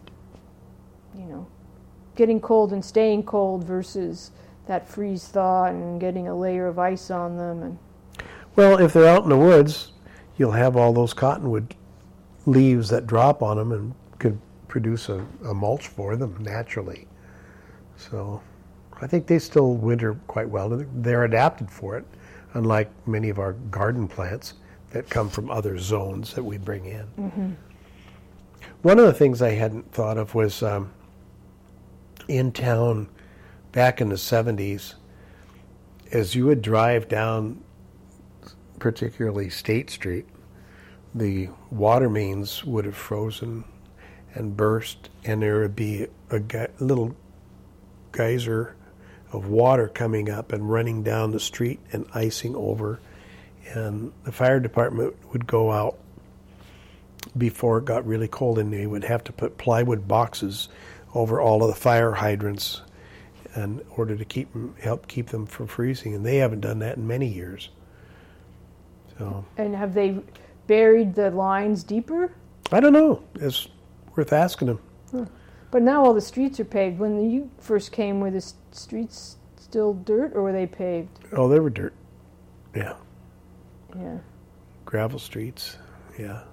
getting cold and staying cold versus that freeze-thaw and getting a layer of ice on them. And well, if they're out in the woods, you'll have all those cottonwood leaves that drop on them and could produce a mulch for them naturally. So I think they still winter quite well. They're adapted for it, unlike many of our garden plants that come from other zones that we bring in. Mm-hmm. One of the things I hadn't thought of was in town back in the 70s, as you would drive down particularly State Street, the water mains would have frozen and burst, and there would be a little geyser of water coming up and running down the street and icing over. And the fire department would go out before it got really cold, and they would have to put plywood boxes over all of the fire hydrants in order to help keep them from freezing. And they haven't done that in many years. So. And have they buried the lines deeper? I don't know. It's worth asking them. Huh. But now all the streets are paved. When you first came, were the streets still dirt, or were they paved? Oh, they were dirt. Yeah. Yeah. Gravel streets. Yeah.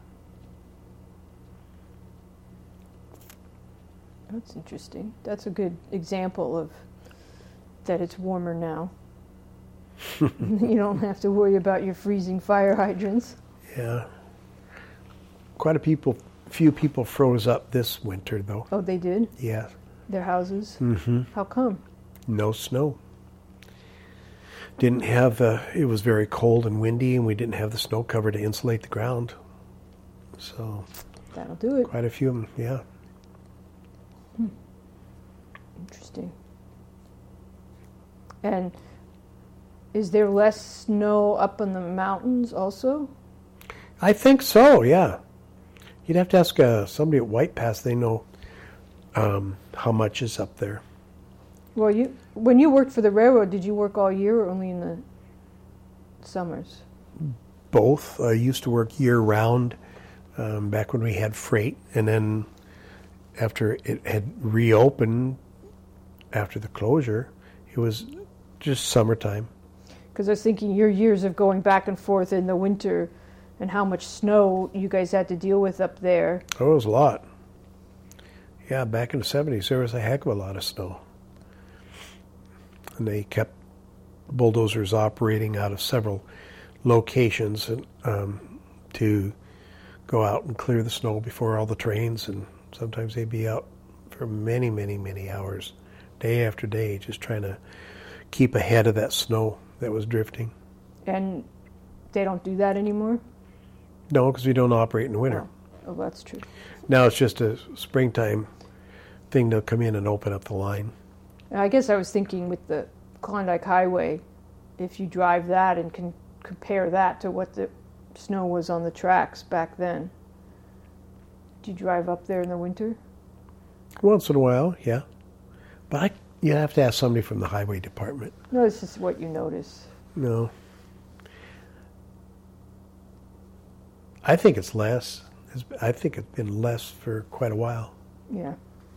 That's interesting. That's a good example of that it's warmer now. You don't have to worry about your freezing fire hydrants. Yeah. Quite a few people froze up this winter, though. Oh, they did? Yeah. Their houses? Mm-hmm. How come? No snow. Didn't have it was very cold and windy, and we didn't have the snow cover to insulate the ground. So. That'll do it. Quite a few of them, yeah. Interesting. And is there less snow up in the mountains also? I think so, yeah. You'd have to ask somebody at White Pass. They know how much is up there. Well, when you worked for the railroad, did you work all year or only in the summers? Both. I used to work year-round back when we had freight, and then after it had reopened after the closure, it was just summertime. Because I was thinking your years of going back and forth in the winter and how much snow you guys had to deal with up there. Oh, it was a lot. Yeah, back in the 70s, there was a heck of a lot of snow. And they kept bulldozers operating out of several locations to go out and clear the snow before all the trains, and sometimes they'd be out for many, many, many hours, day after day, just trying to keep ahead of that snow that was drifting. And they don't do that anymore? No, because we don't operate in the winter. Oh, that's true. Now it's just a springtime thing to come in and open up the line. I guess I was thinking with the Klondike Highway, if you drive that and can compare that to what the snow was on the tracks back then. Do you drive up there in the winter? Once in a while, yeah. But you have to ask somebody from the highway department. No, it's just what you notice. No. I think it's less. I think it's been less for quite a while. Yeah.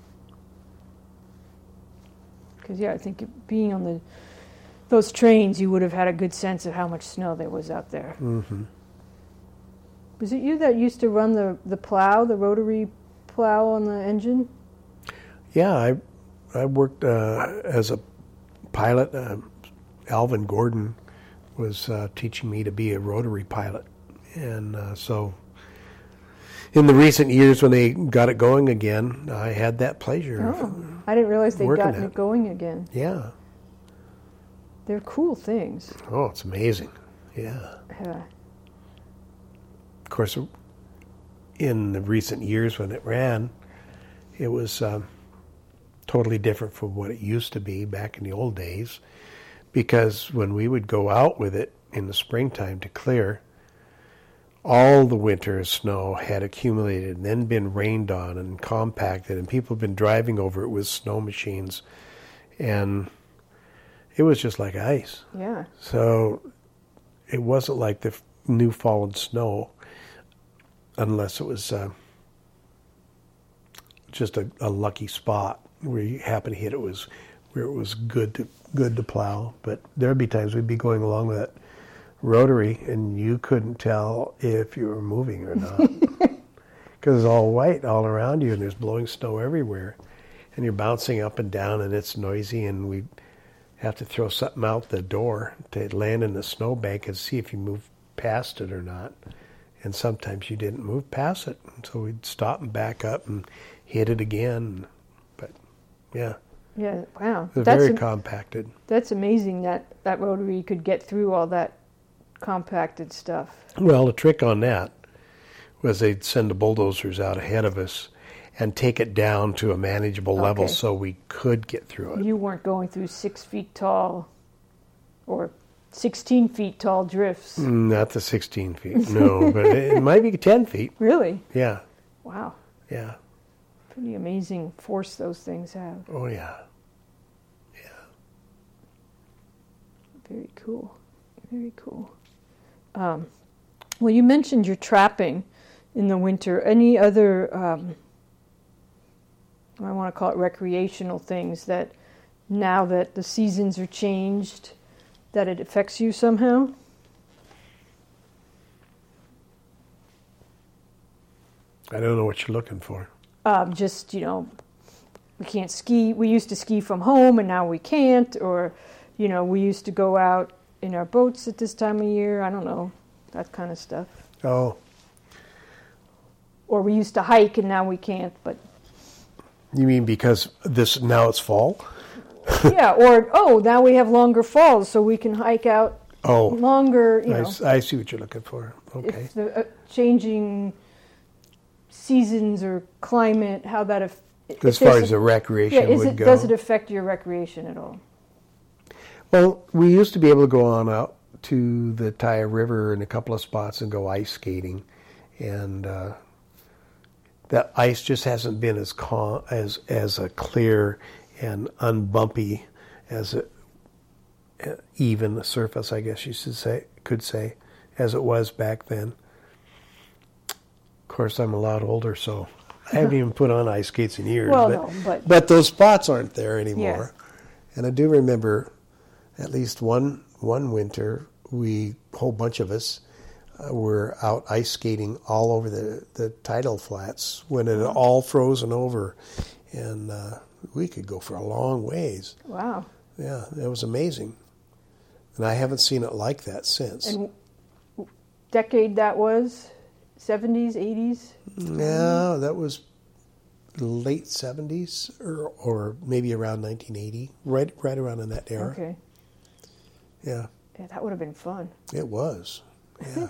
Because, I think being on those trains, you would have had a good sense of how much snow there was out there. Mm-hmm. Was it you that used to run the plow, the rotary plow on the engine? Yeah, I worked as a pilot. Alvin Gordon was teaching me to be a rotary pilot. And so in the recent years when they got it going again, I had that pleasure. Oh, I didn't realize they'd gotten it going again. Yeah. They're cool things. Oh, it's amazing. Yeah. Yeah. Of course, in the recent years when it ran, it was totally different from what it used to be back in the old days, because when we would go out with it in the springtime to clear, all the winter snow had accumulated and then been rained on and compacted, and people have been driving over it with snow machines, and it was just like ice. Yeah. So it wasn't like the new fallen snow, unless it was just a lucky spot where you happen to hit it where it was good to plow. But there'd be times we'd be going along with that rotary and you couldn't tell if you were moving or not, because it's all white all around you and there's blowing snow everywhere, and you're bouncing up and down and it's noisy, and we'd have to throw something out the door to land in the snowbank and see if you moved past it or not. And sometimes you didn't move past it, so we'd stop and back up and hit it again. But yeah. Yeah, wow. It was very compacted. That's amazing that rotary could get through all that compacted stuff. Well, the trick on that was they'd send the bulldozers out ahead of us, and take it down to a manageable level Okay. so we could get through it. You weren't going through 6 feet tall or 16 feet tall drifts. Not the 16 feet, no, but it might be 10 feet. Really? Yeah, Wow. yeah. Pretty amazing force those things have. Oh, yeah. Very cool. Very cool. Well, you mentioned you're trapping in the winter. Any other, I want to call it recreational things that now that the seasons are changed, that it affects you somehow? I don't know what you're looking for. Just, we can't ski. We used to ski from home and now we can't. Or, we used to go out in our boats at this time of year. I don't know, that kind of stuff. Oh, Or we used to hike and now we can't, but you mean because now it's fall? yeah, or now we have longer falls so we can hike out Oh, longer, I see what you're looking for. Okay. if the changing seasons or climate, how that As far as the recreation would go. does it affect your recreation at all? Well, we used to be able to go on out to the Taya River in a couple of spots and go ice skating, and that ice just hasn't been as calm, as a clear and unbumpy as a even surface, I guess you could say, as it was back then. Of course, I'm a lot older, so I haven't even put on ice skates in years. Well, but those spots aren't there anymore. Yeah. And I do remember at least one winter, a whole bunch of us were out ice skating all over the tidal flats when it had all frozen over, and we could go for a long ways. Wow. Yeah, it was amazing, and I haven't seen it like that since. And decade that was? 70s, 80s? Yeah, that was late 70s or maybe around 1980, right around in that era. Okay. Yeah. Yeah, that would have been fun. It was. Yeah.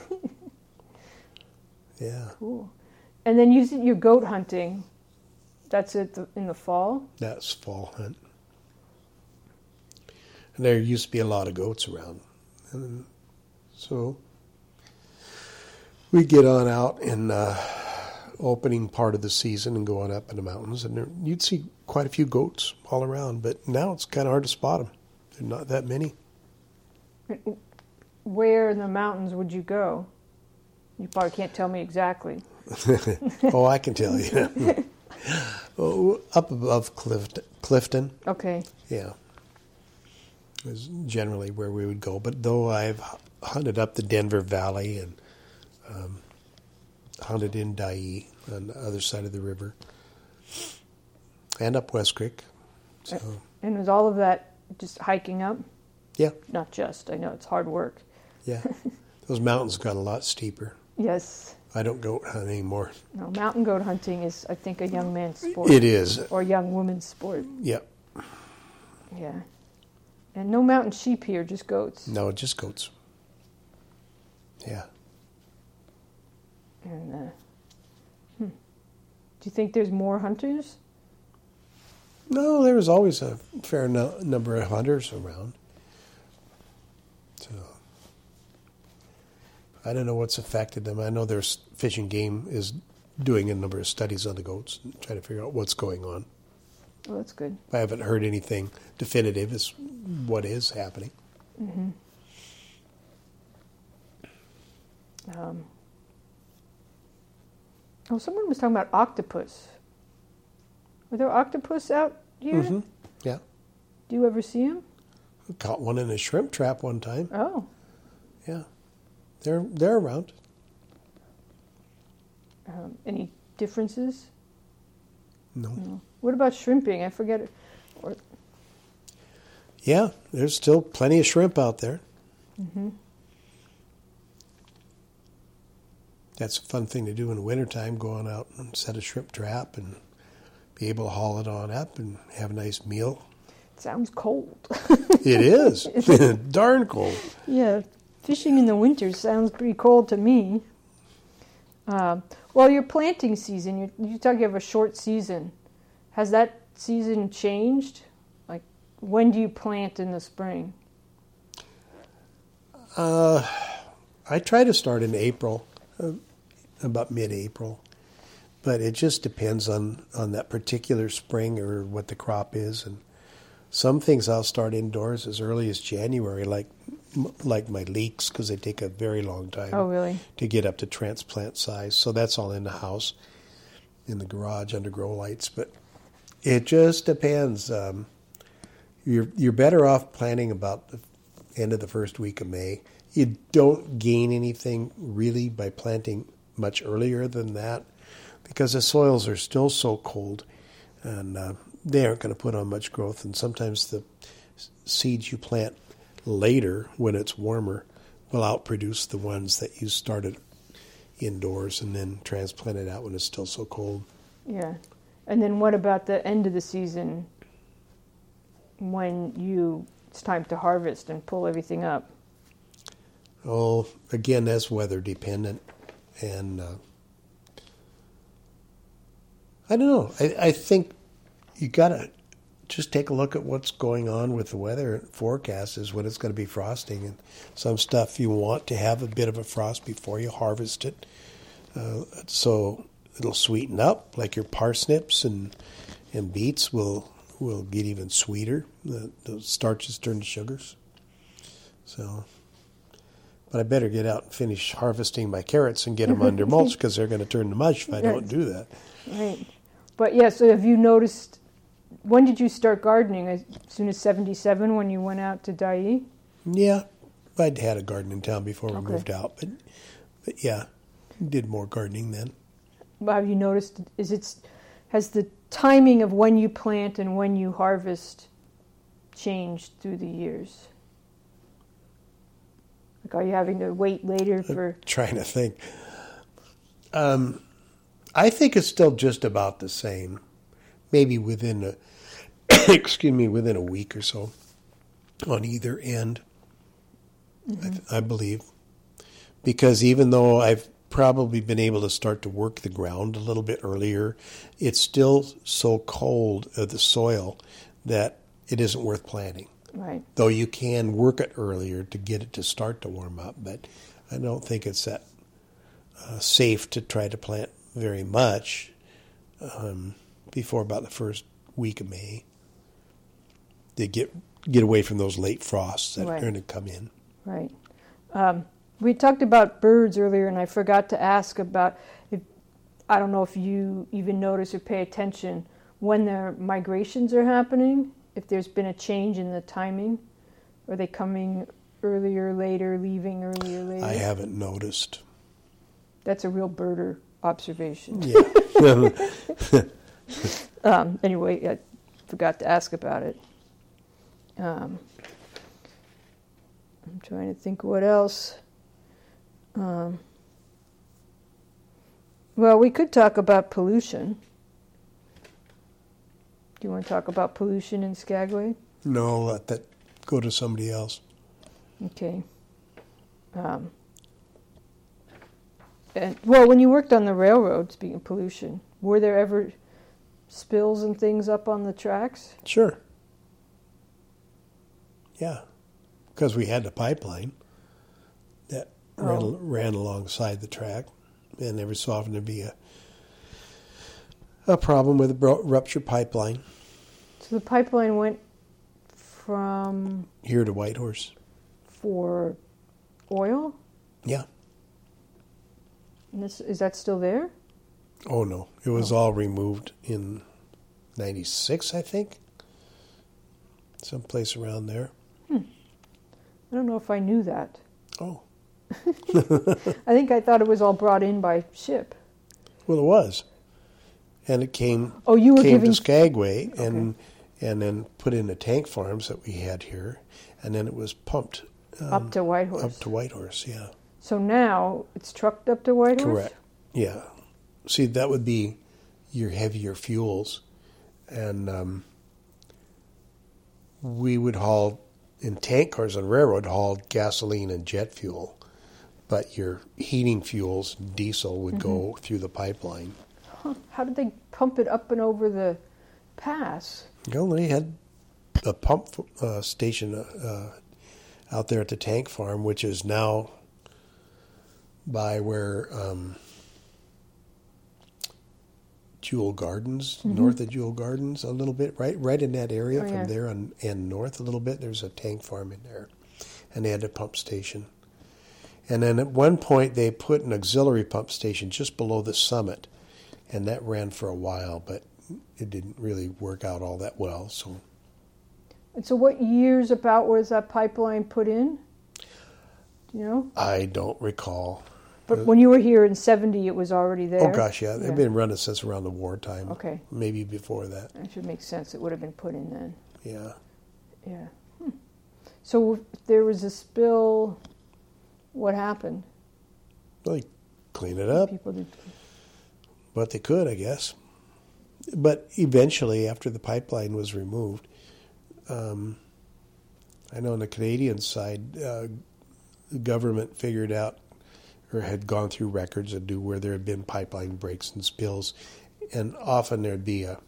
Yeah. Cool. And then you said you're goat hunting. That's in the fall? That's fall hunt. And there used to be a lot of goats around. And so we'd get on out in opening part of the season and go on up in the mountains, and you'd see quite a few goats all around, but now it's kind of hard to spot them. There are not that many. Where in the mountains would you go? You probably can't tell me exactly. Oh, I can tell you. Up above Clifton. Okay. Yeah. Is generally where we would go. But though I've hunted up the Denver Valley and hunted in Dyea on the other side of the river and up West Creek. So, And was all of that just hiking up? yeah, Not just. I know it's hard work. yeah. Those mountains got a lot steeper. Yes. I don't go hunt anymore. No, mountain goat hunting is, I think, a young man's sport. It is. Or a young woman's sport. Yeah. Yeah. And no mountain sheep here, just goats. No, just goats. Yeah. And do you think there's more hunters? No, there was always a fair number of hunters around. So I don't know what's affected them. I know there's Fish and Game is doing a number of studies on the goats and trying to figure out what's going on. Oh, that's good. I haven't heard anything definitive as what is happening. Mm-hmm. Someone was talking about octopus. Are there octopus out here? Mm-hmm. Yeah. Do you ever see them? Caught one in a shrimp trap one time. Oh. Yeah. They're around. Any differences? No. What about shrimping? I forget it. Yeah, there's still plenty of shrimp out there. Mm-hmm. That's a fun thing to do in the wintertime, go on out and set a shrimp trap and be able to haul it on up and have a nice meal. Sounds cold. It is. Darn cold. Yeah, fishing in the winter sounds pretty cold to me. Well, your planting season, you talk you have a short season. Has that season changed? Like, when do you plant in the spring? I try to start in April, about mid-April, but it just depends on that particular spring or what the crop is. And some things I'll start indoors as early as January, like my leeks, because they take a very long time. Oh, really? To get up to transplant size. So that's all in the house, in the garage under grow lights. But it just depends. You're better off planting about the end of the first week of May. You don't gain anything really by planting much earlier than that because the soils are still so cold and they aren't going to put on much growth. And sometimes the seeds you plant later when it's warmer will outproduce the ones that you started indoors and then transplanted out when it's still so cold. Yeah. And then what about the end of the season when it's time to harvest and pull everything up? Oh, again, that's weather dependent. And I don't know. I think you got to just take a look at what's going on with the weather forecast is when it's going to be frosting. And some stuff you want to have a bit of a frost before you harvest it. So it'll sweeten up, like your parsnips and beets will get even sweeter. The starches turn to sugars. So... But I better get out and finish harvesting my carrots and get them under mulch because they're going to turn to mush if I don't do that. Right. But yeah, so have you noticed, when did you start gardening? As soon as 77 when you went out to Dyea? Yeah. I'd had a garden in town before we moved out. But yeah, did more gardening then. But have you noticed, has the timing of when you plant and when you harvest changed through the years? Like, are you having to wait later for... I'm trying to think. I think it's still just about the same. Maybe within within a week or so on either end, I believe. Because even though I've probably been able to start to work the ground a little bit earlier, it's still so cold of the soil that it isn't worth planting. Right. Though you can work it earlier to get it to start to warm up, but I don't think it's that safe to try to plant very much before about the first week of May to get away from those late frosts that are going to come in. Right. We talked about birds earlier, and I forgot to ask about, I don't know if you even notice or pay attention when their migrations are happening. If there's been a change in the timing, are they coming earlier, later, leaving earlier, later? I haven't noticed. That's a real birder observation. Yeah. Anyway, I forgot to ask about it. I'm trying to think what else. Well, we could talk about pollution. Do you want to talk about pollution in Skagway? No, let that go to somebody else. Okay. When you worked on the railroad, speaking of pollution, were there ever spills and things up on the tracks? Sure. Yeah, because we had the pipeline that ran alongside the track, and every so often there'd be a problem with a ruptured pipeline. So the pipeline went from... here to Whitehorse. For oil? Yeah. And is that still there? Oh, no. It was all removed in 96, I think. Someplace around there. I don't know if I knew that. Oh. I think I thought it was all brought in by ship. Well, it was. And it came to Skagway and then put in the tank farms that we had here, and then it was pumped up to Whitehorse. Up to Whitehorse, yeah. So now it's trucked up to Whitehorse? Correct. Yeah. See, that would be your heavier fuels, and we would haul in tank cars on railroad hauled gasoline and jet fuel, but your heating fuels, diesel, would go through the pipeline. Huh. How did they pump it up and over the pass? Well, they had a pump station out there at the tank farm, which is now by where Jewel Gardens, north of Jewel Gardens, a little bit, right in that area from there and north a little bit. There's a tank farm in there, and they had a pump station. And then at one point they put an auxiliary pump station just below the summit, and that ran for a while, but it didn't really work out all that well. So. And so what years about was that pipeline put in? Do you know? I don't recall. But when you were here in 70, it was already there? Oh, gosh, yeah. They've been running since around the wartime. Okay. Maybe before that. That should make sense. It would have been put in then. Yeah. Yeah. So if there was a spill, what happened? Well, they clean it up. People did. But they could, I guess. But eventually, after the pipeline was removed, I know on the Canadian side, the government figured out or had gone through records and knew where there had been pipeline breaks and spills, and often there'd be a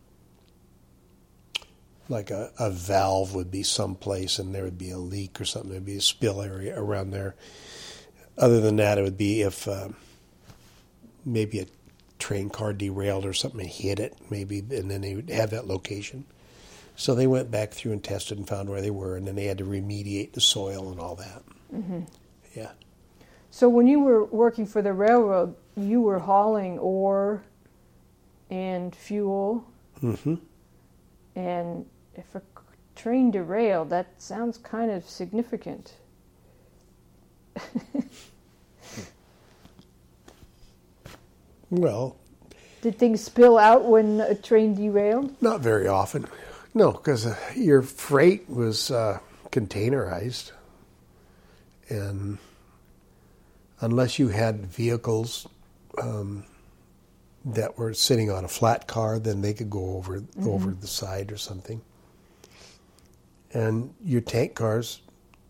valve would be someplace, and there would be a leak or something. There'd be a spill area around there. Other than that, it would be if maybe a train car derailed or something and hit it, maybe, and then they would have that location. So they went back through and tested and found where they were, and then they had to remediate the soil and all that. Mm-hmm. Yeah. So when you were working for the railroad, you were hauling ore and fuel. Mm-hmm. And if a train derailed, that sounds kind of significant. Well, did things spill out when a train derailed? Not very often. No, because your freight was containerized. And unless you had vehicles that were sitting on a flat car, then they could go over the side or something. And your tank cars,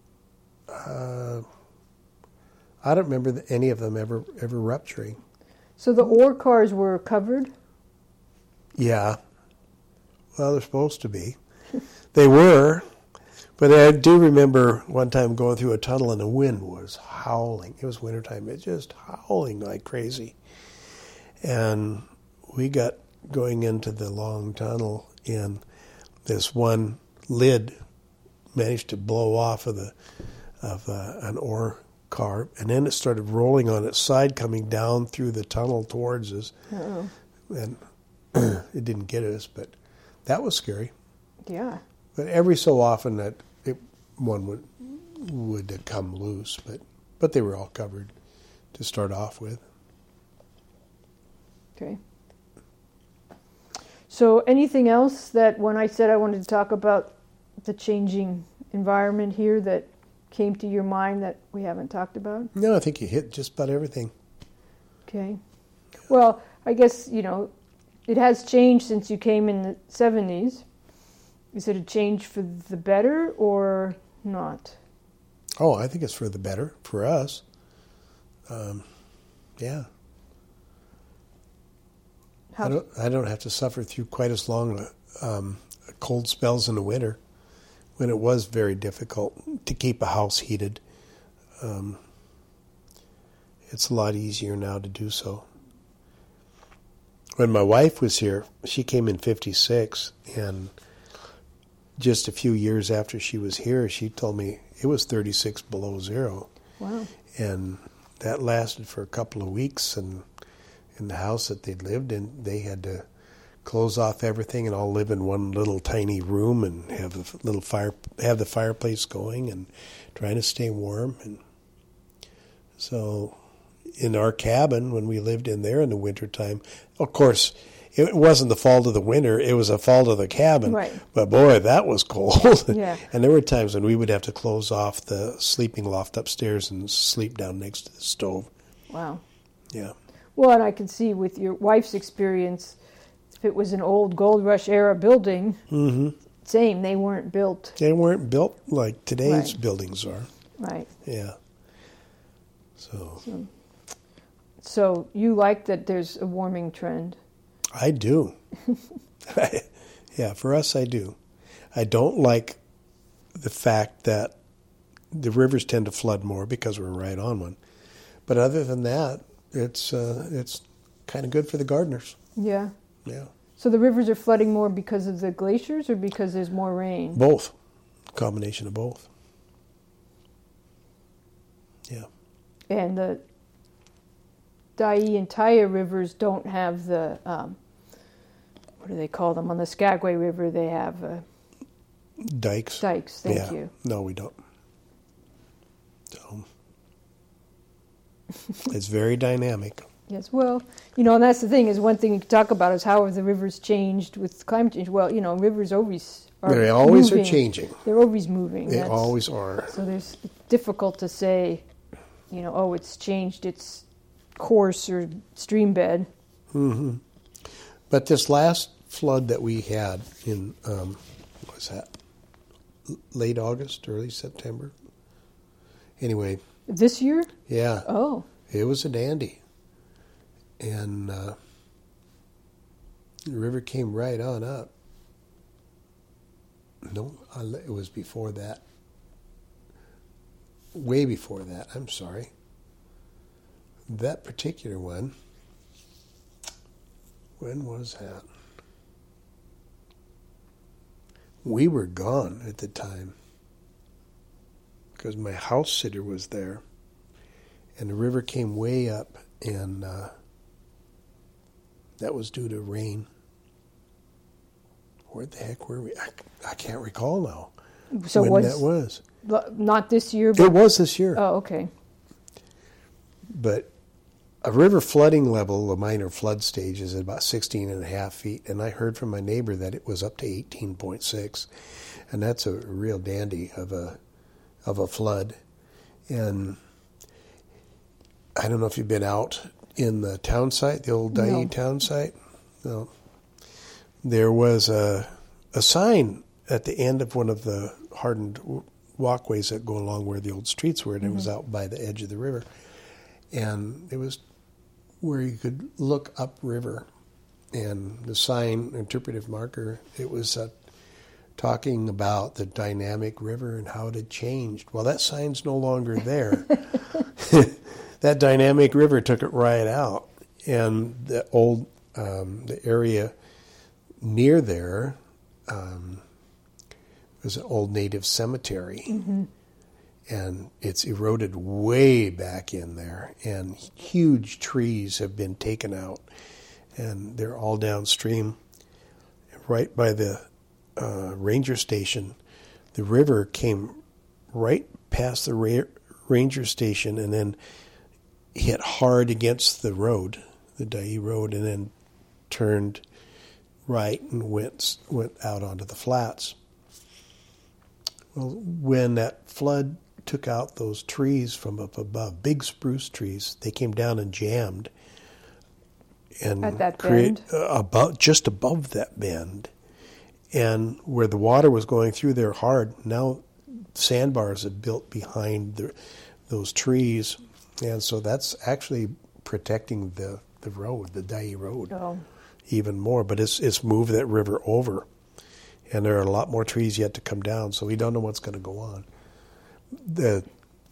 I don't remember any of them ever rupturing. So the ore cars were covered? Yeah. Well, they're supposed to be. They were. But I do remember one time going through a tunnel and the wind was howling. It was wintertime. It was just howling like crazy. And we got going into the long tunnel, and this one lid managed to blow off of an ore car, and then it started rolling on its side, coming down through the tunnel towards us. Uh-oh. And it didn't get us, but that was scary. Yeah. But every so often that one would come loose, but they were all covered to start off with. Okay. So anything else that when I said I wanted to talk about the changing environment here that came to your mind that we haven't talked about? No, I think you hit just about everything. Okay. Well, I guess, it has changed since you came in the 70s. Is it a change for the better or not? Oh, I think it's for the better for us. Yeah. I don't have to suffer through quite as long cold spells in the winter when it was very difficult to keep a house heated. It's a lot easier now to do so. When my wife was here, she came in 56, and just a few years after she was here, she told me it was 36 below zero. Wow. And that lasted for a couple of weeks, and in the house that they lived in, they had to close off everything and all live in one little tiny room and have the fireplace going and trying to stay warm. And so in our cabin, when we lived in there in the wintertime, of course, it wasn't the fault of the winter, it was a fault of the cabin. Right. But boy, that was cold. Yeah. And there were times when we would have to close off the sleeping loft upstairs and sleep down next to the stove. Wow. Yeah. Well, and I can see with your wife's experience, if it was an old Gold Rush era building, same, they weren't built. They weren't built like today's buildings are. Right. Yeah. So you like that there's a warming trend? I do. Yeah, for us, I do. I don't like the fact that the rivers tend to flood more because we're right on one. But other than that, it's kind of good for the gardeners. Yeah. Yeah. So the rivers are flooding more because of the glaciers or because there's more rain? Both. Combination of both. Yeah. And the Dyea and Taya rivers don't have the, what do they call them? On the Skagway River, they have dikes. Dikes, thank you. No, we don't. So it's very dynamic. Yes, well, and that's the thing, is one thing you can talk about is how have the rivers changed with climate change. Well, rivers always are They always moving. are changing. They're always moving. They always are. So it's difficult to say, it's changed its course or stream bed. Mm-hmm. But this last flood that we had in, what was that, late August, early September? Anyway. This year? Yeah. Oh. It was a dandy. And the river came right on up. No, it was before that. Way before that, I'm sorry. That particular one, when was that? We were gone at the time because my house sitter was there, and the river came way up, and that was due to rain. Where the heck were we? I can't recall now. So when that was. Not this year? But it was this year. Oh, okay. But a river flooding level, a minor flood stage, is at about 16.5 feet. And I heard from my neighbor that it was up to 18.6. And that's a real dandy of a flood. And I don't know if you've been out in the town site, the old Dyea town site. No. There was a sign at the end of one of the hardened walkways that go along where the old streets were, and it was out by the edge of the river. And it was where you could look upriver. And the sign, interpretive marker, it was talking about the dynamic river and how it had changed. Well, that sign's no longer there. That dynamic river took it right out. And the old, the area near there was an old native cemetery. Mm-hmm. And it's eroded way back in there. And huge trees have been taken out. And they're all downstream. Right by the ranger station, the river came right past the ranger station and then hit hard against the road, the Dyea Road, and then turned right and went out onto the flats. Well, when that flood took out those trees from up above, big spruce trees, they came down and jammed. And at that bend? Just above that bend. And where the water was going through there hard, now sandbars have built behind those trees. And so that's actually protecting the road, the Dyea Road, even more. But it's moved that river over. And there are a lot more trees yet to come down, so we don't know what's going to go on. The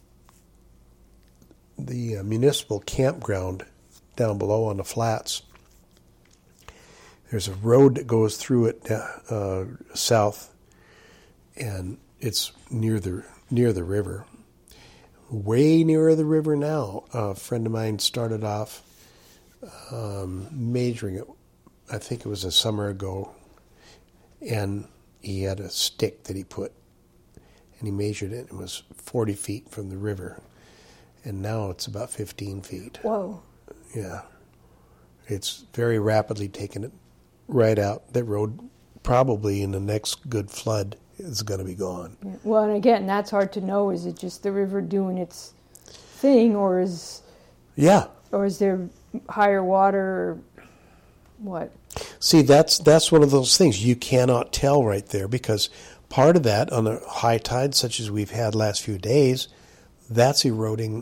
municipal campground down below on the flats, there's a road that goes through it south, and it's near the river. Way nearer the river now. A friend of mine started off measuring it, I think it was a summer ago, and he had a stick that he put, and he measured it. It was 40 feet from the river, and now it's about 15 feet. Whoa. Yeah. It's very rapidly taking it right out. That road, probably in the next good flood, is going to be gone. Yeah. Well, and again, that's hard to know. Is it just the river doing its thing, or is there higher water, or what? See, that's one of those things you cannot tell right there, because part of that on a high tide such as we've had last few days, that's eroding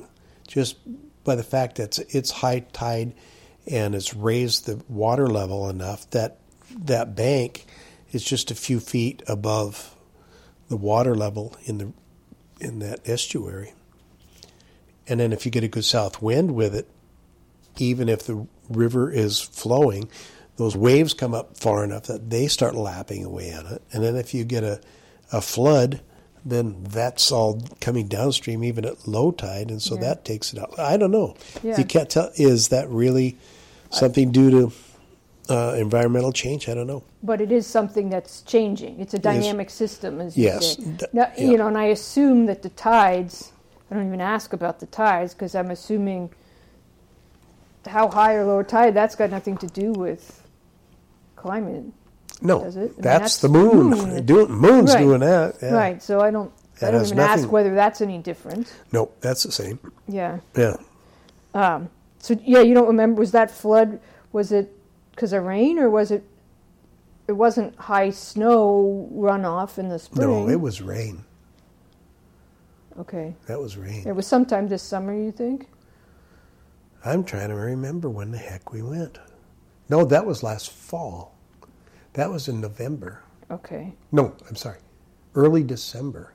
just by the fact that it's high tide and it's raised the water level enough that that bank is just a few feet above the water level in that estuary. And then if you get a good south wind with it, even if the river is flowing, those waves come up far enough that they start lapping away on it. And then if you get a flood, then that's all coming downstream even at low tide, and so that takes it out. I don't know. Yeah. You can't tell. Is that really something due to environmental change? I don't know. But it is something that's changing. It's a dynamic system, as you say. Now, yeah. You know, and I assume that the tides, I don't even ask about the tides because I'm assuming how high or low tide, that's got nothing to do with climate. No, does it? that's the moon. Moon's right. doing that. Yeah. Right, so I don't even ask whether that's any different. No, that's the same. Yeah. Yeah. So, you don't remember, was that flood, was it because of rain, or was it wasn't high snow runoff in the spring? No, it was rain. Okay. That was rain. It was sometime this summer, you think? I'm trying to remember when the heck we went. No, that was last fall. That was in November. Okay. No, I'm sorry. Early December.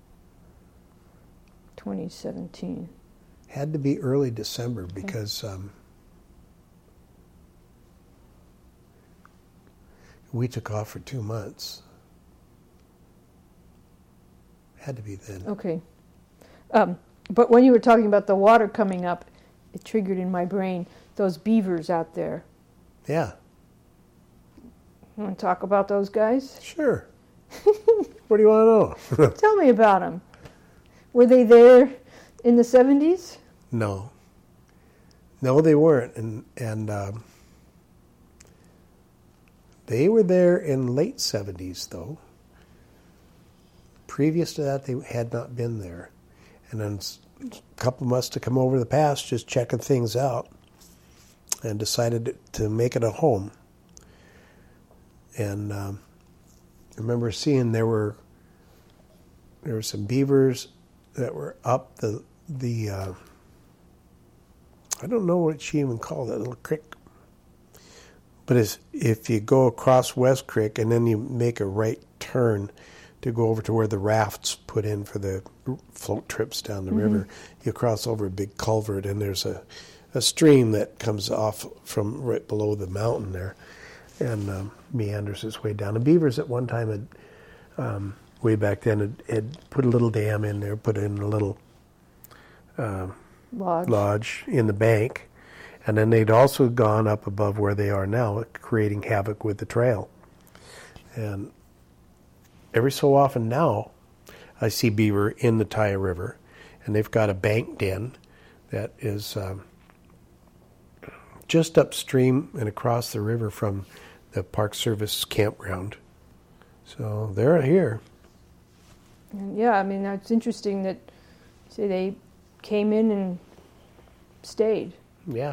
2017. Had to be early December because we took off for 2 months. Had to be then. Okay. But when you were talking about the water coming up, it triggered in my brain those beavers out there. Yeah. You want to talk about those guys? Sure. What do you want to know? Tell me about them. Were they there in the 70s? No. No, they weren't. And they were there in late 70s, though. Previous to that, they had not been there. And then a couple must have come over the pass just checking things out and decided to make it a home. And I remember seeing there were some beavers that were up the I don't know what she even called that little creek. But if you go across West Creek and then you make a right turn to go over to where the rafts put in for the float trips down the river, you cross over a big culvert and there's a stream that comes off from right below the mountain there and meanders its way down. The beavers at one time had, way back then, had put a little dam in there, put in a little lodge in the bank, and then they'd also gone up above where they are now, creating havoc with the trail. And every so often now, I see beaver in the Taya River, and they've got a bank den that is just upstream and across the river from the Park Service campground. So they're here. Yeah, I mean, it's interesting that, say, they came in and stayed. Yeah.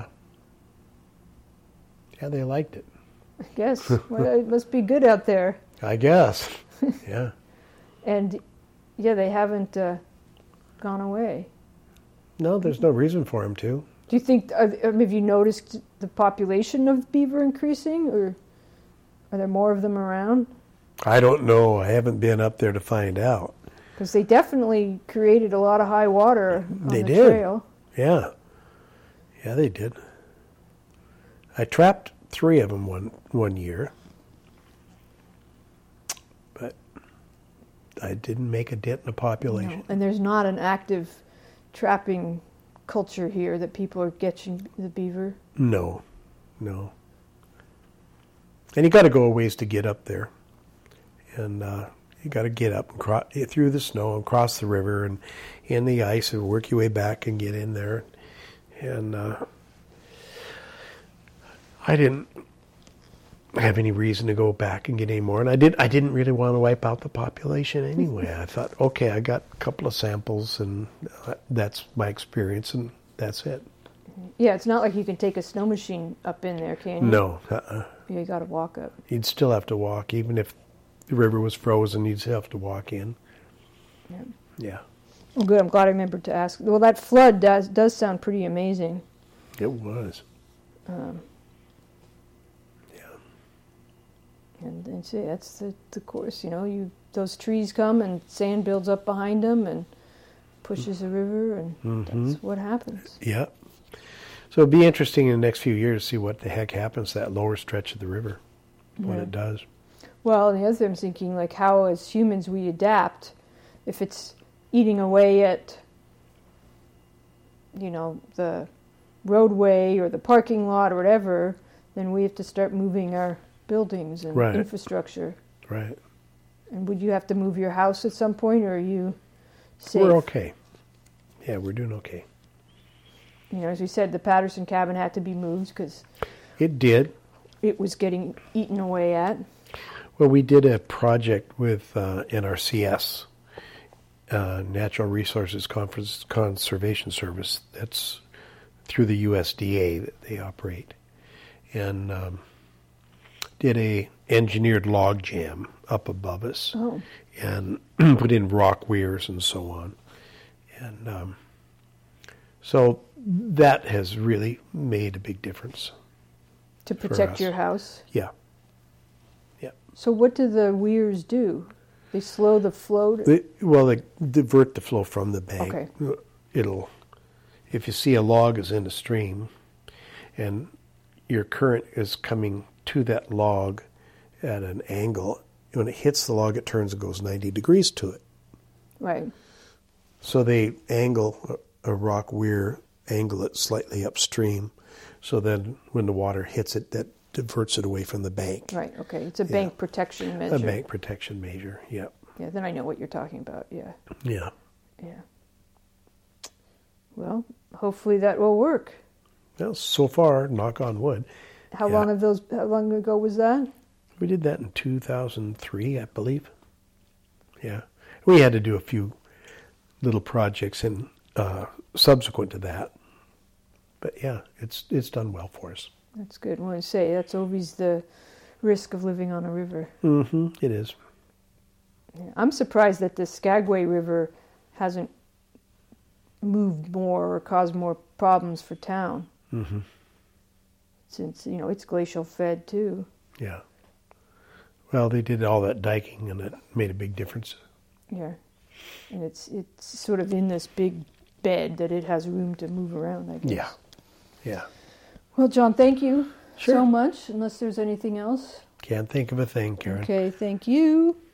Yeah, they liked it. I guess. Well, it must be good out there. I guess. Yeah. And, yeah, they haven't gone away. No, there's no reason for them to. Do you think, have you noticed the population of beaver increasing, or are there more of them around? I don't know. I haven't been up there to find out. Because they definitely created a lot of high water on the trail. Yeah. Yeah, they did. I trapped 3 of them one year, but I didn't make a dent in the population. No. And there's not an active trapping culture here that people are catching the beaver? No. And you got to go a ways to get up there. And you got to get up and through the snow and cross the river and in the ice and work your way back and get in there. And I didn't have any reason to go back and get any more. And I didn't really want to wipe out the population anyway. I thought, okay, I got a couple of samples and that's my experience and that's it. Yeah, it's not like you can take a snow machine up in there, can you? No. Yeah, you got to walk up. You'd still have to walk, even if the river was frozen, you'd still have to walk in. Yeah. Yeah. Oh, good. I'm glad I remembered to ask. Well, that flood does sound pretty amazing. It was. And see, that's the course. Those trees come and sand builds up behind them and pushes the river, and that's what happens. Yeah. So it'll be interesting in the next few years to see what the heck happens to that lower stretch of the river when it does. Well, the other thing I'm thinking, like how as humans we adapt. If it's eating away at, the roadway or the parking lot or whatever, then we have to start moving our buildings and infrastructure. Right. And would you have to move your house at some point, or are you safe? We're okay. Yeah, we're doing okay. As we said, the Patterson cabin had to be moved because it did. It was getting eaten away at. Well, we did a project with NRCS, Natural Resources Conservation Service. That's through the USDA that they operate, and did a engineered log jam up above us, and put in rock weirs and so on, and so that has really made a big difference to protect your house. Yeah. So what do the weirs do? They slow the flow? They divert the flow from the bank. Okay. If you see a log is in a stream and your current is coming to that log at an angle, when it hits the log, it turns and goes 90 degrees to it. Right. So they angle a rock weir, angle it slightly upstream, so then when the water hits it, that diverts it away from the bank. Right, okay. It's a bank protection measure. A bank protection measure, yeah. Yeah, then I know what you're talking about, yeah. Yeah. Yeah. Well, hopefully that will work. Well, so far, knock on wood. How long ago was that? We did that in 2003, I believe. Yeah. We had to do a few little projects in subsequent to that. But yeah, it's done well for us. That's good. I want to say that's always the risk of living on a river. Mm-hmm. It is. Yeah. I'm surprised that the Skagway River hasn't moved more or caused more problems for town. Mm-hmm. Since, it's glacial fed too. Yeah. Well, they did all that diking and it made a big difference. Yeah. And it's sort of in this big bed that it has room to move around, I guess. Yeah. Yeah. Well, John, thank you so much, unless there's anything else. Can't think of a thing, Karen. Okay, thank you.